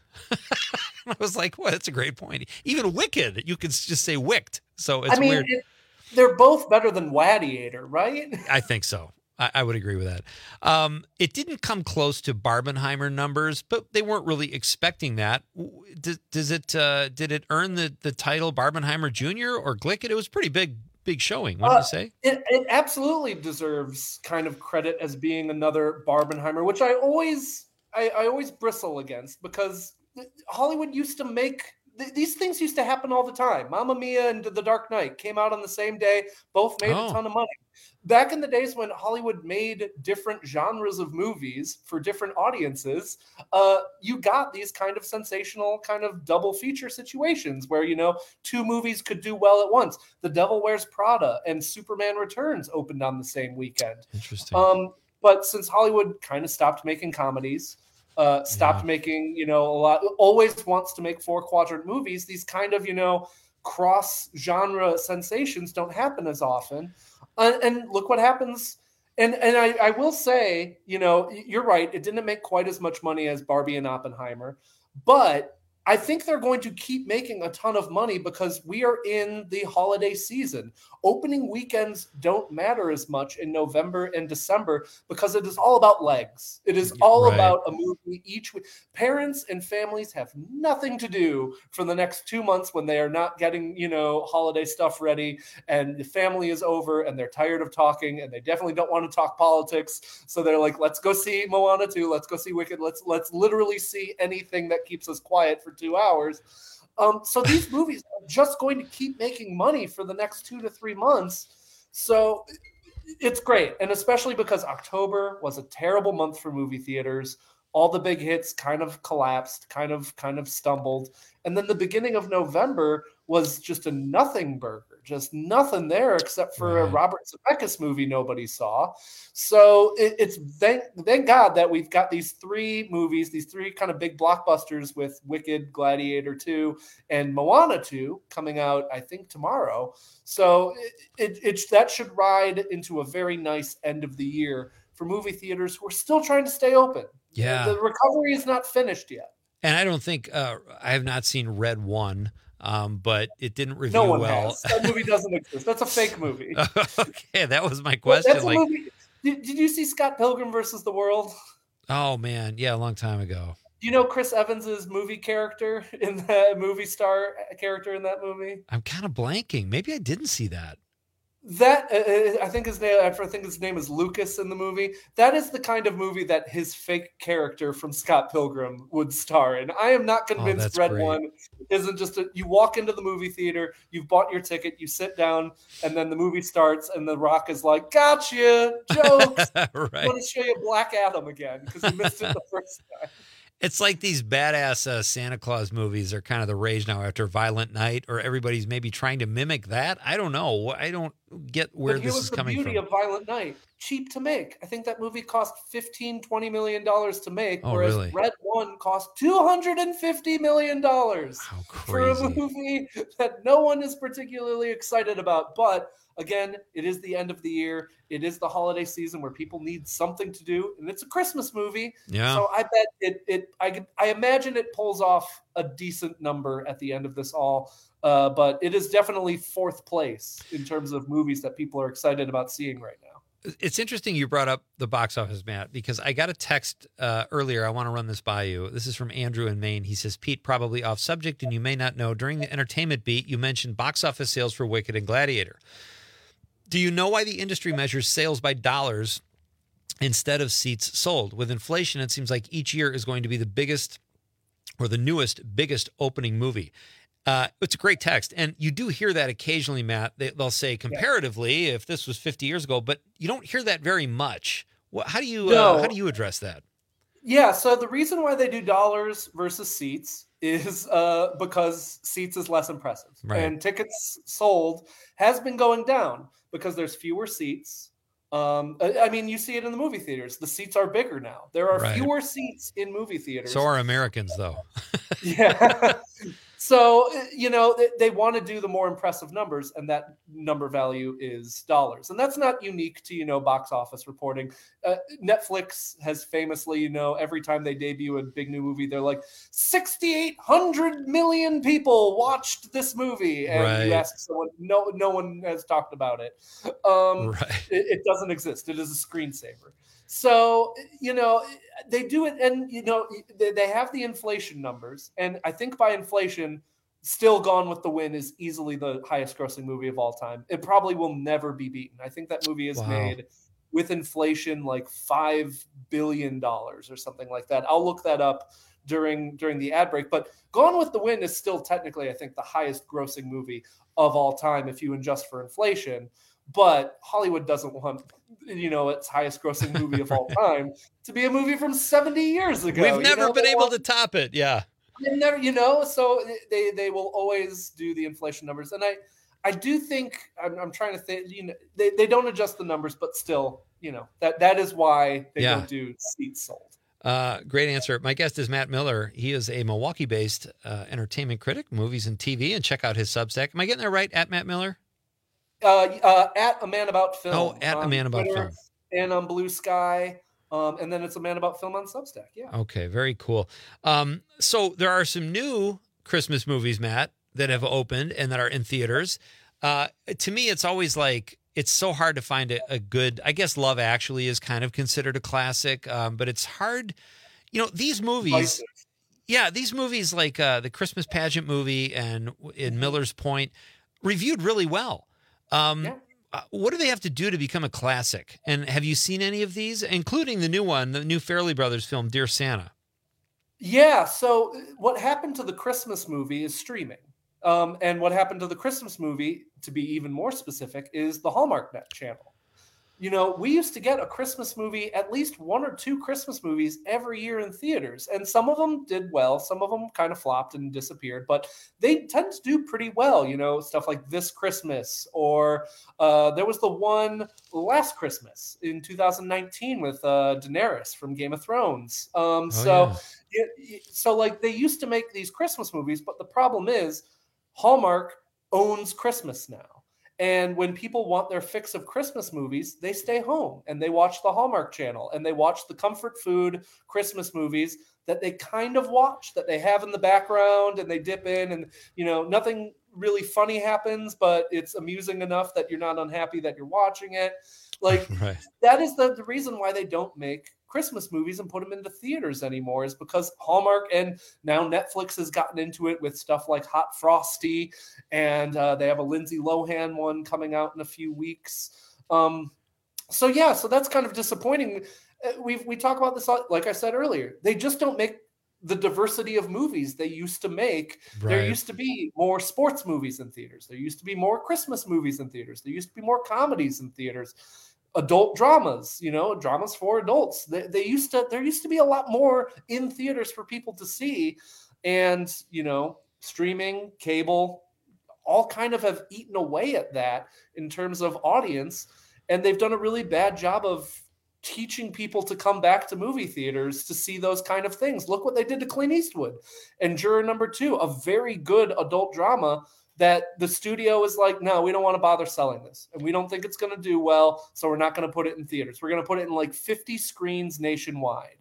[SPEAKER 12] I was like, well, that's a great point. Even wicked, you could just say wicked. So it's
[SPEAKER 15] I mean,
[SPEAKER 12] weird.
[SPEAKER 15] it, they're both better than Wadiator, right?
[SPEAKER 12] I think so. I, I would agree with that. Um, it didn't come close to Barbenheimer numbers, but they weren't really expecting that. W- Does, does it? Uh, did it earn the, the title Barbenheimer Junior or Glicked? It was pretty big, big showing. What did
[SPEAKER 15] Uh,
[SPEAKER 12] you say?
[SPEAKER 15] It, it absolutely deserves kind of credit as being another Barbenheimer, which I always I, I always bristle against because Hollywood used to make th- these things used to happen all the time. Mamma Mia and The Dark Knight came out on the same day, both made
[SPEAKER 12] Oh.
[SPEAKER 15] a ton of money. Back in the days when Hollywood made different genres of movies for different audiences, uh, you got these kind of sensational kind of double feature situations where, you know, two movies could do well at once. The Devil Wears Prada and Superman Returns opened on the same weekend.
[SPEAKER 12] Interesting.
[SPEAKER 15] Um, but since Hollywood kind of stopped making comedies, uh, stopped making, you know, a lot, always wants to make four quadrant movies, these kind of, you know, cross genre sensations don't happen as often. Uh, and look what happens And and I, I will say, you know, you're right. It didn't make quite as much money as Barbie and Oppenheimer, but I think they're going to keep making a ton of money because we are in the holiday season. Opening weekends don't matter as much in November and December because it is all about legs. It is all
[SPEAKER 12] Right.
[SPEAKER 15] about a movie each week. Parents and families have nothing to do for the next two months when they are not getting, you know, holiday stuff ready and the family is over and they're tired of talking and they definitely don't want to talk politics. So they're like, let's go see Moana two. Let's go see Wicked. Let's, let's literally see anything that keeps us quiet for two hours. Um, so these movies are just going to keep making money for the next two to three months. So it's great. And especially because October was a terrible month for movie theaters. All the big hits kind of collapsed, kind of, kind of stumbled. And then the beginning of November was just a nothing burger, just nothing there except for a Robert Zemeckis movie nobody saw. So it, it's thank, thank God that we've got these three movies, these three kind of big blockbusters with Wicked, Gladiator two, and Moana two coming out, I think, tomorrow. So it, it, it that should ride into a very nice end of the year for movie theaters who are still trying to stay open.
[SPEAKER 12] Yeah.
[SPEAKER 15] The recovery is not finished yet.
[SPEAKER 12] And I don't think uh, I have not seen Red One, um, but it didn't review
[SPEAKER 15] No one
[SPEAKER 12] well.
[SPEAKER 15] has. That movie doesn't exist. That's a fake movie.
[SPEAKER 12] Okay, that was my
[SPEAKER 15] Well,
[SPEAKER 12] question.
[SPEAKER 15] that's a
[SPEAKER 12] Like,
[SPEAKER 15] movie. Did, did you see Scott Pilgrim versus the World?
[SPEAKER 12] oh man, yeah, a long time ago.
[SPEAKER 15] Do you know Chris Evans's movie character in that movie star character in that movie?
[SPEAKER 12] I'm kind of blanking. Maybe I didn't see that.
[SPEAKER 15] That uh, I think his name. I think his name is Lucas in the movie. That is the kind of movie that his fake character from Scott Pilgrim would star in. I am not convinced
[SPEAKER 12] that's
[SPEAKER 15] Red
[SPEAKER 12] great.
[SPEAKER 15] One isn't just a. You walk into the movie theater, you've bought your ticket, you sit down, and then the movie starts, and The Rock is like, "Gotcha, jokes." I
[SPEAKER 12] Right.
[SPEAKER 15] want to show you Black Adam again because you missed it the first time.
[SPEAKER 12] It's like these badass uh, Santa Claus movies are kind of the rage now after Violent Night, or everybody's maybe trying to mimic that. I don't know. I don't get where
[SPEAKER 15] But here
[SPEAKER 12] this
[SPEAKER 15] was
[SPEAKER 12] is
[SPEAKER 15] the
[SPEAKER 12] coming
[SPEAKER 15] beauty
[SPEAKER 12] from.
[SPEAKER 15] of Violent Night. Cheap to make. I think that movie cost fifteen, twenty million dollars to make,
[SPEAKER 12] Oh,
[SPEAKER 15] whereas
[SPEAKER 12] really?
[SPEAKER 15] Red One cost two hundred fifty million dollars for a
[SPEAKER 12] crazy.
[SPEAKER 15] movie that no one is particularly excited about. But again, it is the end of the year. It is the holiday season where people need something to do, and it's a Christmas movie.
[SPEAKER 12] Yeah.
[SPEAKER 15] So I bet it. It. I. could- I imagine it pulls off a decent number at the end of this all. Uh, but it is definitely fourth place in terms of movies that people are excited about seeing right now.
[SPEAKER 12] It's interesting you brought up the box office, Matt, because I got a text uh, earlier. I want to run this by you. This is from Andrew in Maine. He says, Pete, probably off subject, and you may not know, during the entertainment beat, you mentioned box office sales for Wicked and Gladiator. Do you know why the industry measures sales by dollars instead of seats sold? With inflation, it seems like each year is going to be the biggest or the newest, biggest opening movie. Uh, it's a great text. And you do hear that occasionally, Matt. They, they'll say comparatively, if this was fifty years ago, but you don't hear that very much. Well, how do you
[SPEAKER 15] No.
[SPEAKER 12] uh, how do you address that?
[SPEAKER 15] Yeah, so the reason why they do dollars versus seats is uh, because seats is less impressive.
[SPEAKER 12] Right.
[SPEAKER 15] And tickets sold has been going down because there's fewer seats. Um, I I mean, you see it in the movie theaters. The seats are bigger now. There are
[SPEAKER 12] Right.
[SPEAKER 15] fewer seats in movie theaters.
[SPEAKER 12] So are Americans, though.
[SPEAKER 15] Yeah. So, you know, they, they want to do the more impressive numbers, and that number value is dollars. And that's not unique to, you know, box office reporting. Uh, Netflix has famously, you know, every time they debut a big new movie, they're like, sixty-eight hundred million people watched this movie. And
[SPEAKER 12] Right.
[SPEAKER 15] you ask someone, no, no one has talked about it. Um,
[SPEAKER 12] Right.
[SPEAKER 15] it, it doesn't exist. It is a screensaver. So, you know, they do it, and, you know, they, they have the inflation numbers. And I think by inflation, Still Gone with the Wind is easily the highest grossing movie of all time. It probably will never be beaten. I think that movie has
[SPEAKER 12] Wow.
[SPEAKER 15] made, with inflation, like five billion dollars or something like that. I'll look that up during during the ad break. But Gone with the Wind is still technically, I think, the highest grossing movie of all time if you adjust for inflation. But Hollywood doesn't want, you know, its highest grossing movie of all time to be a movie from seventy years ago.
[SPEAKER 12] We've
[SPEAKER 15] You
[SPEAKER 12] never
[SPEAKER 15] know,
[SPEAKER 12] been
[SPEAKER 15] they
[SPEAKER 12] able
[SPEAKER 15] want-
[SPEAKER 12] to top it. Yeah.
[SPEAKER 15] they never, you know, so they they will always do the inflation numbers, and I I do think I'm, I'm trying to think, you know, they, they don't adjust the numbers, but still, you know, that that is why they
[SPEAKER 12] Yeah.
[SPEAKER 15] don't do seats sold.
[SPEAKER 12] Uh, great answer. My guest is Matt Miller. He is a Milwaukee-based uh, entertainment critic, movies and T V, and check out his Substack. Am I getting that right? At Matt Miller?
[SPEAKER 15] Uh, uh, at A Man About Film.
[SPEAKER 12] Oh, at A
[SPEAKER 15] on
[SPEAKER 12] Man About
[SPEAKER 15] Twitter
[SPEAKER 12] Film.
[SPEAKER 15] and on Blue Sky. Um, and then it's a Man About Film on Substack. Yeah.
[SPEAKER 12] Okay, very cool. Um, so there are some new Christmas movies, Matt, that have opened and that are in theaters. Uh, to me, it's always like, it's so hard to find a, a good, I guess Love Actually is kind of considered a classic, um, but it's hard. You know, these movies, yeah, these movies like uh, the Christmas Pageant movie and in Miller's Point reviewed really well. Um, yeah. Uh, what do they have to do to become a classic? And have you seen any of these, including the new one, the new Farrelly Brothers film, Dear Santa?
[SPEAKER 15] Yeah. So what happened to the Christmas movie is streaming. Um, and what happened to the Christmas movie, to be even more specific, is the Hallmark Net channel. You know, we used to get a Christmas movie, at least one or two Christmas movies every year in theaters. And some of them did well. Some of them kind of flopped and disappeared. But they tend to do pretty well, you know, stuff like This Christmas. Or uh, there was the one Last Christmas in two thousand nineteen with uh, Daenerys from Game of Thrones. Um,
[SPEAKER 12] oh,
[SPEAKER 15] so,
[SPEAKER 12] yeah.
[SPEAKER 15] it, so, like, they used to make these Christmas movies. But the problem is Hallmark owns Christmas now. And when people want their fix of Christmas movies, they stay home and they watch the Hallmark Channel and they watch the comfort food Christmas movies that they kind of watch, that they have in the background, and they dip in and, you know, nothing really funny happens, but it's amusing enough that you're not unhappy that you're watching it. Like, right. That is the, the reason why they don't make Christmas movies and put them into theaters anymore, is because Hallmark, and now Netflix has gotten into it with stuff like Hot Frosty, and uh, they have a Lindsay Lohan one coming out in a few weeks. Um, so yeah, so that's kind of disappointing. We we talk about this, like I said earlier, they just don't make the diversity of movies they used to make. Right. There used to be more sports movies in theaters. There used to be more Christmas movies in theaters. There used to be more comedies in theaters. Adult dramas, you know, dramas for adults. They, they used to, there used to be a lot more in theaters for people to see. And, you know, streaming, cable, all kind of have eaten away at that in terms of audience. And they've done a really bad job of teaching people to come back to movie theaters to see those kind of things. Look what they did to Clint Eastwood and Juror Number Two, a very good adult drama that the studio is like, no, we don't want to bother selling this. And we don't think it's going to do well, so we're not going to put it in theaters. We're going to put it in like fifty screens nationwide.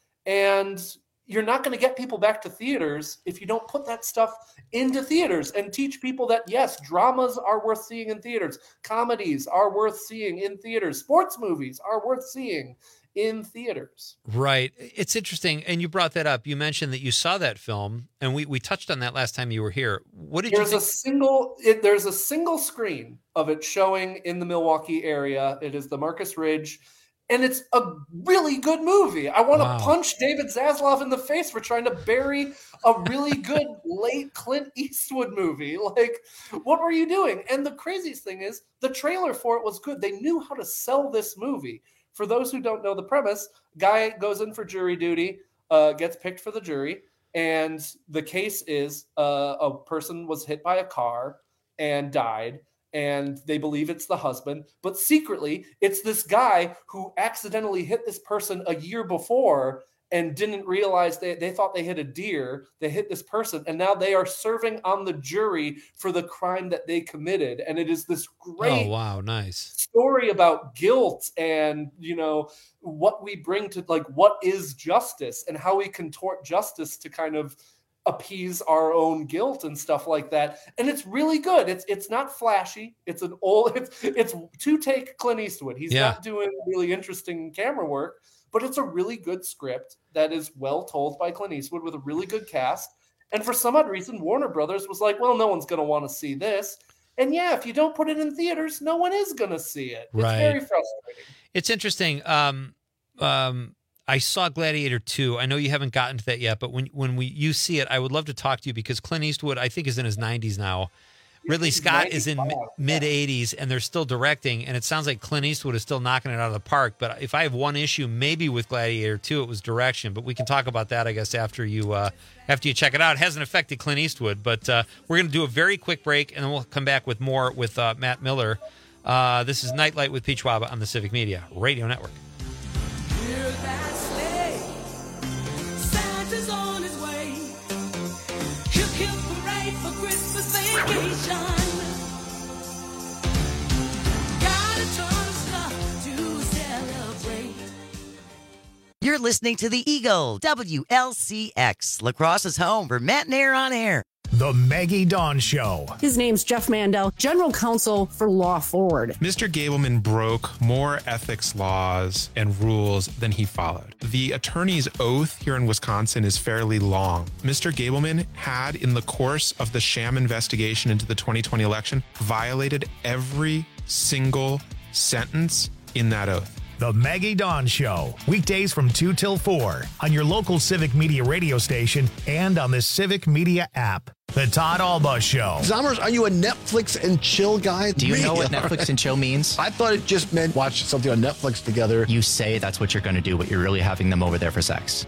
[SPEAKER 15] And you're not going to get people back to theaters if you don't put that stuff into theaters and teach people that, yes, dramas are worth seeing in theaters. Comedies are worth seeing in theaters. Sports movies are worth seeing in theaters.
[SPEAKER 12] Right. It's interesting. And you brought that up. You mentioned that you saw that film, and we, we touched on that last time you were here. What did
[SPEAKER 15] there's
[SPEAKER 12] you think?
[SPEAKER 15] a single it, there's a single screen of it showing in the Milwaukee area. It is the Marcus Ridge, and it's a really good movie. I want wow. to punch David Zaslav in the face for trying to bury a really good late Clint Eastwood movie. Like, what were you doing? And the craziest thing is the trailer for it was good. They knew how to sell this movie. For those who don't know the premise, guy goes in for jury duty, uh, gets picked for the jury, and the case is uh, a person was hit by a car and died, and they believe it's the husband, but secretly it's this guy who accidentally hit this person a year before and didn't realize they, they thought they hit a deer. They hit this person, and now they are serving on the jury for the crime that they committed. And it is this great
[SPEAKER 12] oh, wow, nice
[SPEAKER 15] story about guilt and, you know, what we bring to, like, what is justice and how we contort justice to kind of appease our own guilt and stuff like that. And it's really good. It's it's not flashy. It's an old, it's, it's to take Clint Eastwood. He's yeah. not doing really interesting camera work, but it's a really good script that is well told by Clint Eastwood with a really good cast. And for some odd reason, Warner Brothers was like, well, no one's going to want to see this. And yeah, if you don't put it in theaters, no one is going to see it. It's
[SPEAKER 12] right.
[SPEAKER 15] very frustrating.
[SPEAKER 12] It's interesting. Um, um, I saw Gladiator two. I know you haven't gotten to that yet, but when when we you see it, I would love to talk to you because Clint Eastwood, I think, is in his nineties now. Ridley Scott is in mid eighties, and they're still directing, and it sounds like Clint Eastwood is still knocking it out of the park. But if I have one issue, maybe with Gladiator two, it was direction. But we can talk about that, I guess, after you uh, after you check it out. It hasn't affected Clint Eastwood, but uh, we're going to do a very quick break, and then we'll come back with more with uh, Matt Miller. Uh, this is Nightlight with Pete Schwaba on the Civic Media Radio Network.
[SPEAKER 23] Hear that sleigh, Santa's on his way. Hip, hip, hooray for Christmas vacation. Got a ton of stuff to celebrate.
[SPEAKER 16] You're listening to the Eagle, W L C X, La Crosse's home for Matt and Air on Air.
[SPEAKER 1] The Maggie Dawn Show.
[SPEAKER 17] His name's Jeff Mandel, General Counsel for Law Forward.
[SPEAKER 18] Mister Gableman broke more ethics laws and rules than he followed. The attorney's oath here in Wisconsin is fairly long. Mister Gableman had, in the course of the sham investigation into the twenty twenty election, violated every single sentence in that oath.
[SPEAKER 1] The Maggie Dawn Show, weekdays from two till four on your local Civic Media radio station and on the Civic Media app. The Todd Alba Show.
[SPEAKER 7] Zommers, are you a Netflix and chill guy?
[SPEAKER 19] Do you know what Netflix and chill means?
[SPEAKER 7] I thought it just meant watch something on Netflix together.
[SPEAKER 19] You say that's what you're going to do, but you're really having them over there for sex.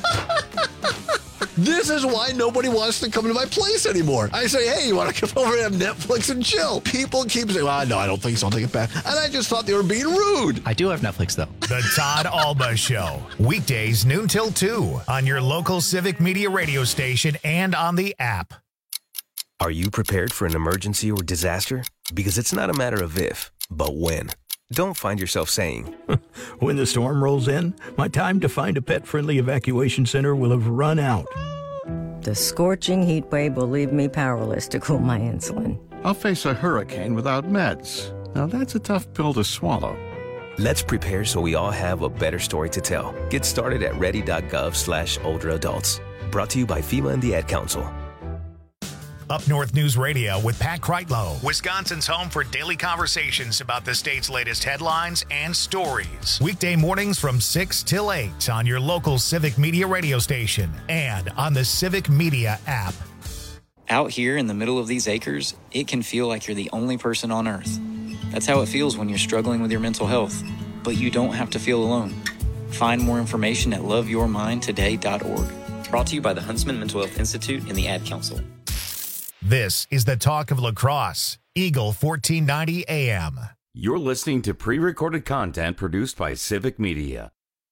[SPEAKER 7] This is why nobody wants to come to my place anymore. I say, hey, you want to come over and have Netflix and chill? People keep saying, well, no, I don't think so. I'll take it back. And I just thought they were being rude.
[SPEAKER 19] I do have Netflix, though.
[SPEAKER 1] The Todd Alba Show, weekdays noon till two on your local Civic Media radio station and on the app.
[SPEAKER 20] Are you prepared for an emergency or disaster? Because it's not a matter of if, but when. Don't find yourself saying,
[SPEAKER 21] when the storm rolls in, my time to find a pet-friendly evacuation center will have run out.
[SPEAKER 27] The scorching heat wave will leave me powerless to cool my insulin.
[SPEAKER 28] I'll face a hurricane without meds. Now that's a tough pill to swallow.
[SPEAKER 20] Let's prepare so we all have a better story to tell. Get started at ready.gov slash older adults. Brought to you by FEMA and the Ad Council.
[SPEAKER 1] Up North News Radio with Pat Kreitlow, Wisconsin's home for daily conversations about the state's latest headlines and stories. Weekday mornings from six till eight on your local Civic Media radio station and on the Civic Media app.
[SPEAKER 29] Out here in the middle of these acres, it can feel like you're the only person on Earth. That's how it feels when you're struggling with your mental health. But you don't have to feel alone. Find more information at love your mind today dot org. Brought to you by the Huntsman Mental Health Institute and the Ad Council.
[SPEAKER 1] This is the Talk of La Crosse, Eagle fourteen ninety A M.
[SPEAKER 14] You're listening to pre-recorded content produced by Civic Media.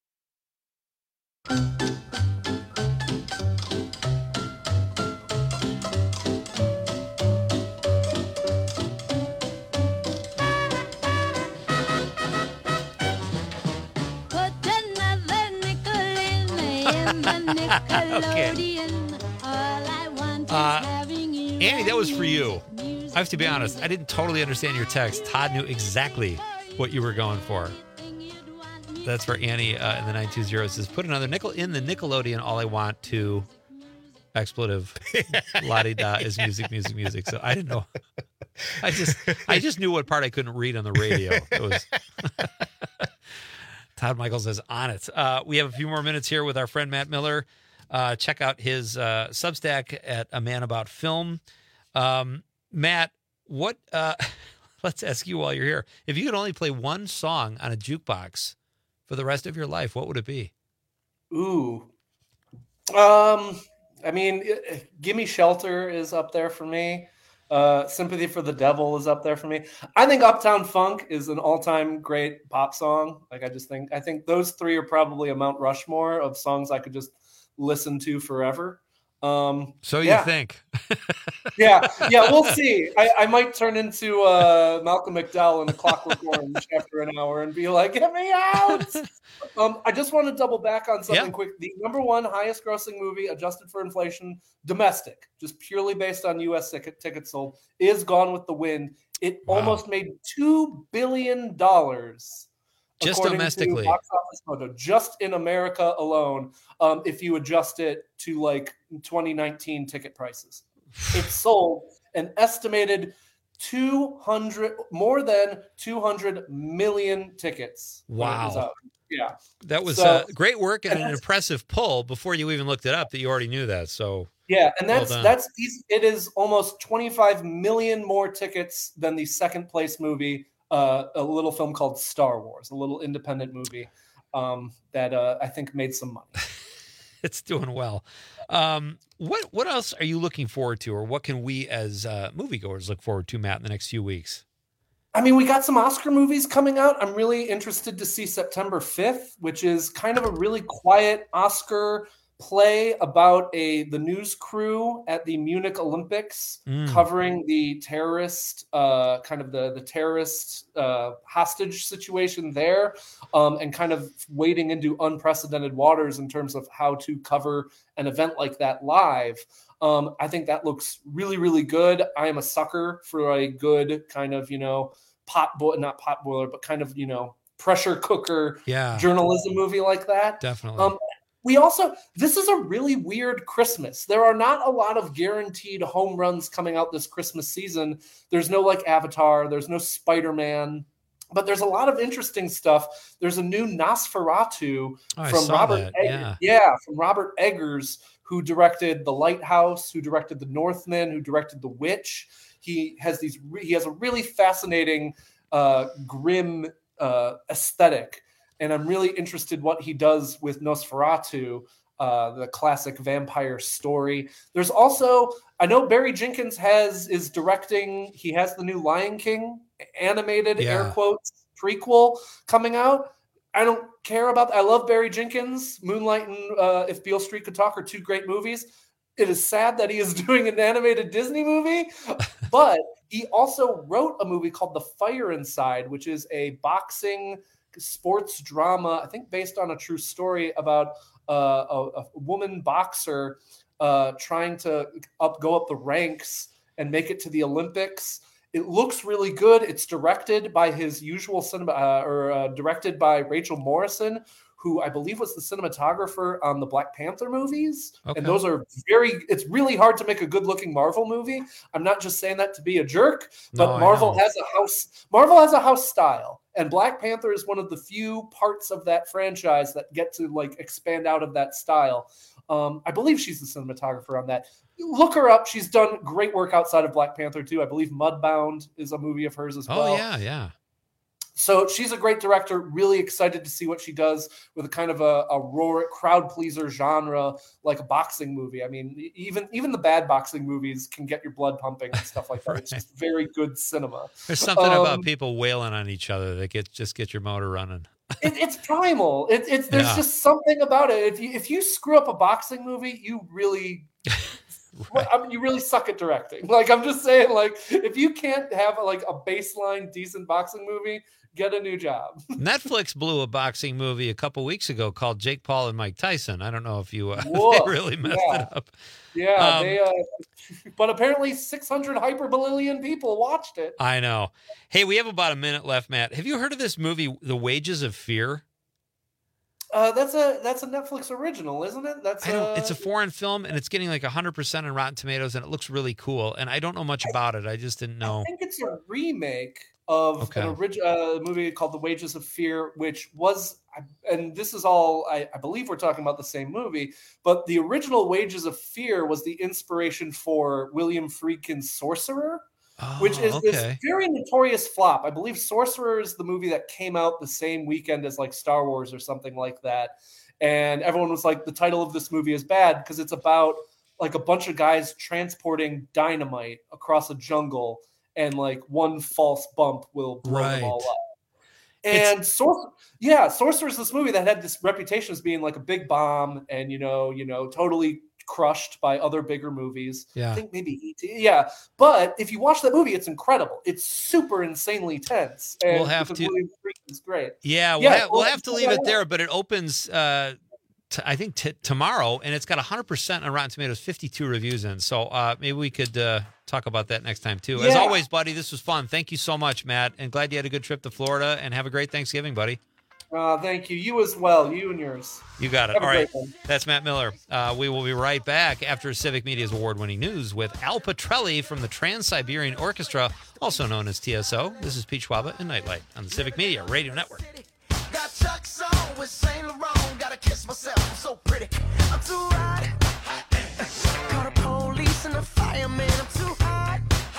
[SPEAKER 12] Okay. Uh, Annie, that was for you. I have to be honest, I didn't totally understand your text. Todd knew exactly what you were going for. That's for Annie uh, in the nine two zero. It says, put another nickel in the Nickelodeon. All I want to expletive la-di-da is music, music, music. So I didn't know. I just I just knew what part I couldn't read on the radio. It was Todd Michael says, on it. Uh, we have a few more minutes here with our friend Matt Miller. Uh, check out his uh, Substack at A Man About Film. Um, Matt, what? Uh, let's ask you while you're here. If you could only play one song on a jukebox for the rest of your life, what would it be?
[SPEAKER 15] Ooh. Um, I mean, it, Gimme Shelter is up there for me. Uh, Sympathy for the Devil is up there for me. I think Uptown Funk is an all-time great pop song. Like, I just think, I think those three are probably a Mount Rushmore of songs I could just listen to forever. Um,
[SPEAKER 12] so you
[SPEAKER 15] yeah.
[SPEAKER 12] think?
[SPEAKER 15] yeah, yeah, we'll see. I, I might turn into uh, Malcolm McDowell in A Clockwork Orange after an hour and be like, "Get me out!" um, I just want to double back on something
[SPEAKER 12] yeah.
[SPEAKER 15] quick. The number one highest grossing movie, adjusted for inflation, domestic, just purely based on U S ticket, tickets sold, is Gone with the Wind. It wow. almost made two billion dollars.
[SPEAKER 12] Just domestically,
[SPEAKER 15] box office photo, just in America alone. Um, if you adjust it to like twenty nineteen ticket prices, it sold an estimated two hundred, more than two hundred million tickets.
[SPEAKER 12] Wow!
[SPEAKER 15] Yeah,
[SPEAKER 12] that was
[SPEAKER 15] so,
[SPEAKER 12] uh, great work and an impressive pull before you even looked it up. That you already knew that. So
[SPEAKER 15] yeah, and that's
[SPEAKER 12] well
[SPEAKER 15] that's it is almost twenty-five million more tickets than the second place movie. Uh, a little film called Star Wars, a little independent movie um, that uh, I think made some money.
[SPEAKER 12] It's doing well. Um, what what else are you looking forward to, or what can we as uh, moviegoers look forward to, Matt, in the next few weeks?
[SPEAKER 15] I mean, we got some Oscar movies coming out. I'm really interested to see September fifth, which is kind of a really quiet Oscar play about a the news crew at the Munich Olympics
[SPEAKER 12] Mm.
[SPEAKER 15] covering the terrorist, uh, kind of the, the terrorist uh, hostage situation there, um, and kind of wading into unprecedented waters in terms of how to cover an event like that live. Um, I think that looks really, really good. I am a sucker for a good kind of, you know, pot boil, not pot boiler, but kind of, you know, pressure cooker
[SPEAKER 12] Yeah.
[SPEAKER 15] journalism movie like that.
[SPEAKER 12] Definitely.
[SPEAKER 15] Um, we also, this is a really weird Christmas. There are not a lot of guaranteed home runs coming out this Christmas season. There's no like Avatar, there's no Spider-Man, but there's a lot of interesting stuff. There's a new Nosferatu
[SPEAKER 12] Oh, I
[SPEAKER 15] from
[SPEAKER 12] saw
[SPEAKER 15] Robert
[SPEAKER 12] that,
[SPEAKER 15] Eggers.
[SPEAKER 12] yeah.
[SPEAKER 15] Yeah, from Robert Eggers, who directed The Lighthouse, who directed The Northman, who directed The Witch. He has these. He has a really fascinating, uh, grim uh, aesthetic, and I'm really interested what he does with Nosferatu, uh, the classic vampire story. There's also, I know Barry Jenkins has is directing. He has the new Lion King animated
[SPEAKER 12] Yeah.
[SPEAKER 15] air quotes prequel coming out. I don't care about that. I love Barry Jenkins. Moonlight and uh, If Beale Street Could Talk are two great movies. It is sad that he is doing an animated Disney movie, but he also wrote a movie called The Fire Inside, which is a boxing sports drama, I think based on a true story about uh, a, a woman boxer uh, trying to up go up the ranks and make it to the Olympics. It looks really good. It's directed by his usual cinema, uh, or uh, directed by Rachel Morrison, who I believe was the cinematographer on the Black Panther movies.
[SPEAKER 12] Okay.
[SPEAKER 15] And those are very, it's really hard to make a good looking Marvel movie. I'm not just saying that to be a jerk, but
[SPEAKER 12] No, I
[SPEAKER 15] Marvel
[SPEAKER 12] know.
[SPEAKER 15] has a house, Marvel has a house style. And Black Panther is one of the few parts of that franchise that get to like expand out of that style. Um, I believe she's the cinematographer on that. Look her up. She's done great work outside of Black Panther too. I believe Mudbound is a movie of hers as well.
[SPEAKER 12] Oh, yeah, yeah.
[SPEAKER 15] So she's a great director. Really excited to see what she does with a kind of a, a roar, crowd pleaser genre, like a boxing movie. I mean, even even the bad boxing movies can get your blood pumping and stuff like that.
[SPEAKER 12] Right.
[SPEAKER 15] It's just very good cinema.
[SPEAKER 12] There's something
[SPEAKER 15] Um,
[SPEAKER 12] about people wailing on each other that get just get your motor running.
[SPEAKER 15] it, it's primal. It, it's there's
[SPEAKER 12] Yeah.
[SPEAKER 15] just something about it. If you if you screw up a boxing movie, you really, well, I mean, you really suck at directing. Like I'm just saying, like if you can't have like a baseline decent boxing movie, get a new job.
[SPEAKER 12] Netflix blew a boxing movie a couple weeks ago called Jake Paul and Mike Tyson. I don't know if you uh,
[SPEAKER 15] Woof,
[SPEAKER 12] they really messed
[SPEAKER 15] yeah.
[SPEAKER 12] it up.
[SPEAKER 15] Yeah,
[SPEAKER 12] Um,
[SPEAKER 15] they. Uh, but apparently, six hundred hyperbillion people watched it.
[SPEAKER 12] I know. Hey, we have about a minute left, Matt. Have you heard of this movie, The Wages of Fear?
[SPEAKER 15] Uh, that's a that's a Netflix original, isn't it? That's
[SPEAKER 12] I don't.
[SPEAKER 15] uh,
[SPEAKER 12] It's a foreign film, and it's getting like one hundred percent on Rotten Tomatoes, and it looks really cool. And I don't know much about it. I just didn't know.
[SPEAKER 15] I think it's a remake of
[SPEAKER 12] Okay.
[SPEAKER 15] an original uh, movie called The Wages of Fear, which was, and this is all, I, I believe we're talking about the same movie, but the original Wages of Fear was the inspiration for William Friedkin's Sorcerer, which is this
[SPEAKER 12] okay.
[SPEAKER 15] very notorious flop. I believe Sorcerer is the movie that came out the same weekend as like Star Wars or something like that. And everyone was like, the title of this movie is bad because it's about like a bunch of guys transporting dynamite across a jungle, and like one false bump will blow
[SPEAKER 12] Right.
[SPEAKER 15] them all up. And Sorcerer, yeah, Sorcerer is this movie that had this reputation as being like a big bomb, and you know, you know, totally crushed by other bigger movies.
[SPEAKER 12] Yeah.
[SPEAKER 15] I think maybe E T. Yeah, but if you watch that movie, it's incredible. It's super insanely tense. And
[SPEAKER 12] We'll have
[SPEAKER 15] because
[SPEAKER 12] to-
[SPEAKER 15] William Friedkin's great.
[SPEAKER 12] Yeah, we'll,
[SPEAKER 15] Yeah,
[SPEAKER 12] have, we'll
[SPEAKER 15] well,
[SPEAKER 12] have to
[SPEAKER 15] check
[SPEAKER 12] leave
[SPEAKER 15] that
[SPEAKER 12] it
[SPEAKER 15] out.
[SPEAKER 12] there, but it opens, uh, t- I think, t- tomorrow, and it's got one hundred percent on Rotten Tomatoes, fifty-two reviews in. So uh, maybe we could uh, talk about that next time, too. As
[SPEAKER 15] Yeah.
[SPEAKER 12] always, buddy, this was fun. Thank you so much, Matt, and glad you had a good trip to Florida, and have a great Thanksgiving, buddy.
[SPEAKER 15] Uh, thank you. You as well. You and yours.
[SPEAKER 12] You got it.
[SPEAKER 15] Have a
[SPEAKER 12] All right.
[SPEAKER 15] great one.
[SPEAKER 12] That's Matt Miller. Uh, we will be right back after Civic Media's award-winning news with Al Petrelli from the Trans-Siberian Orchestra, also known as T S O. This is Pete Schwaba and Nightlight on the Civic Media Radio Network.
[SPEAKER 23] Got Chuck's on with Saint Laurent. Gotta kiss myself, I'm so pretty. I'm too hot. Call the police and the fireman. I'm too hot.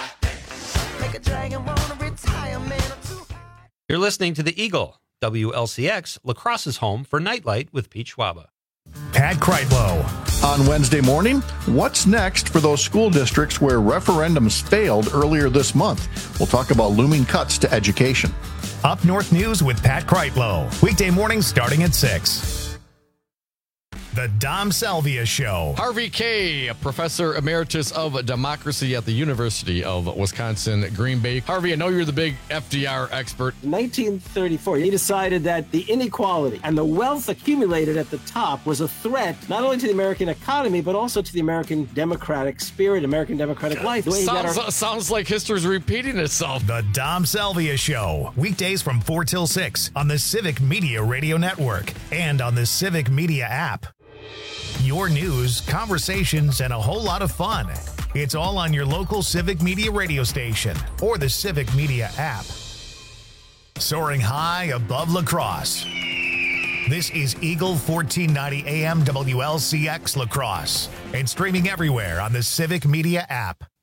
[SPEAKER 23] Make a dragon wanna retire, man. I'm too hot.
[SPEAKER 12] You're listening to The Eagle, W L C X, La Crosse's home for Nightlight with Pete Schwaba.
[SPEAKER 1] Pat Kreitlow.
[SPEAKER 28] On Wednesday morning, what's next for those school districts where referendums failed earlier this month? We'll talk about looming cuts to education.
[SPEAKER 1] Up North News with Pat Kreitlow. Weekday mornings starting at six. The Dom Salvia Show.
[SPEAKER 6] Harvey Kaye, Professor Emeritus of Democracy at the University of Wisconsin, Green Bay. Harvey, I know you're the big F D R expert.
[SPEAKER 25] In nineteen thirty-four, he decided that the inequality and the wealth accumulated at the top was a threat not only to the American economy, but also to the American democratic spirit, American democratic life. The way he got
[SPEAKER 6] Sounds,
[SPEAKER 25] our-
[SPEAKER 6] sounds like history's repeating itself.
[SPEAKER 1] The Dom Salvia Show. Weekdays from four till six on the Civic Media Radio Network and on the Civic Media app. Your news, conversations, and a whole lot of fun. It's all on your local Civic Media radio station or the Civic Media app. Soaring high above La Crosse. This is Eagle fourteen ninety A M W L C X La Crosse and streaming everywhere on the Civic Media app.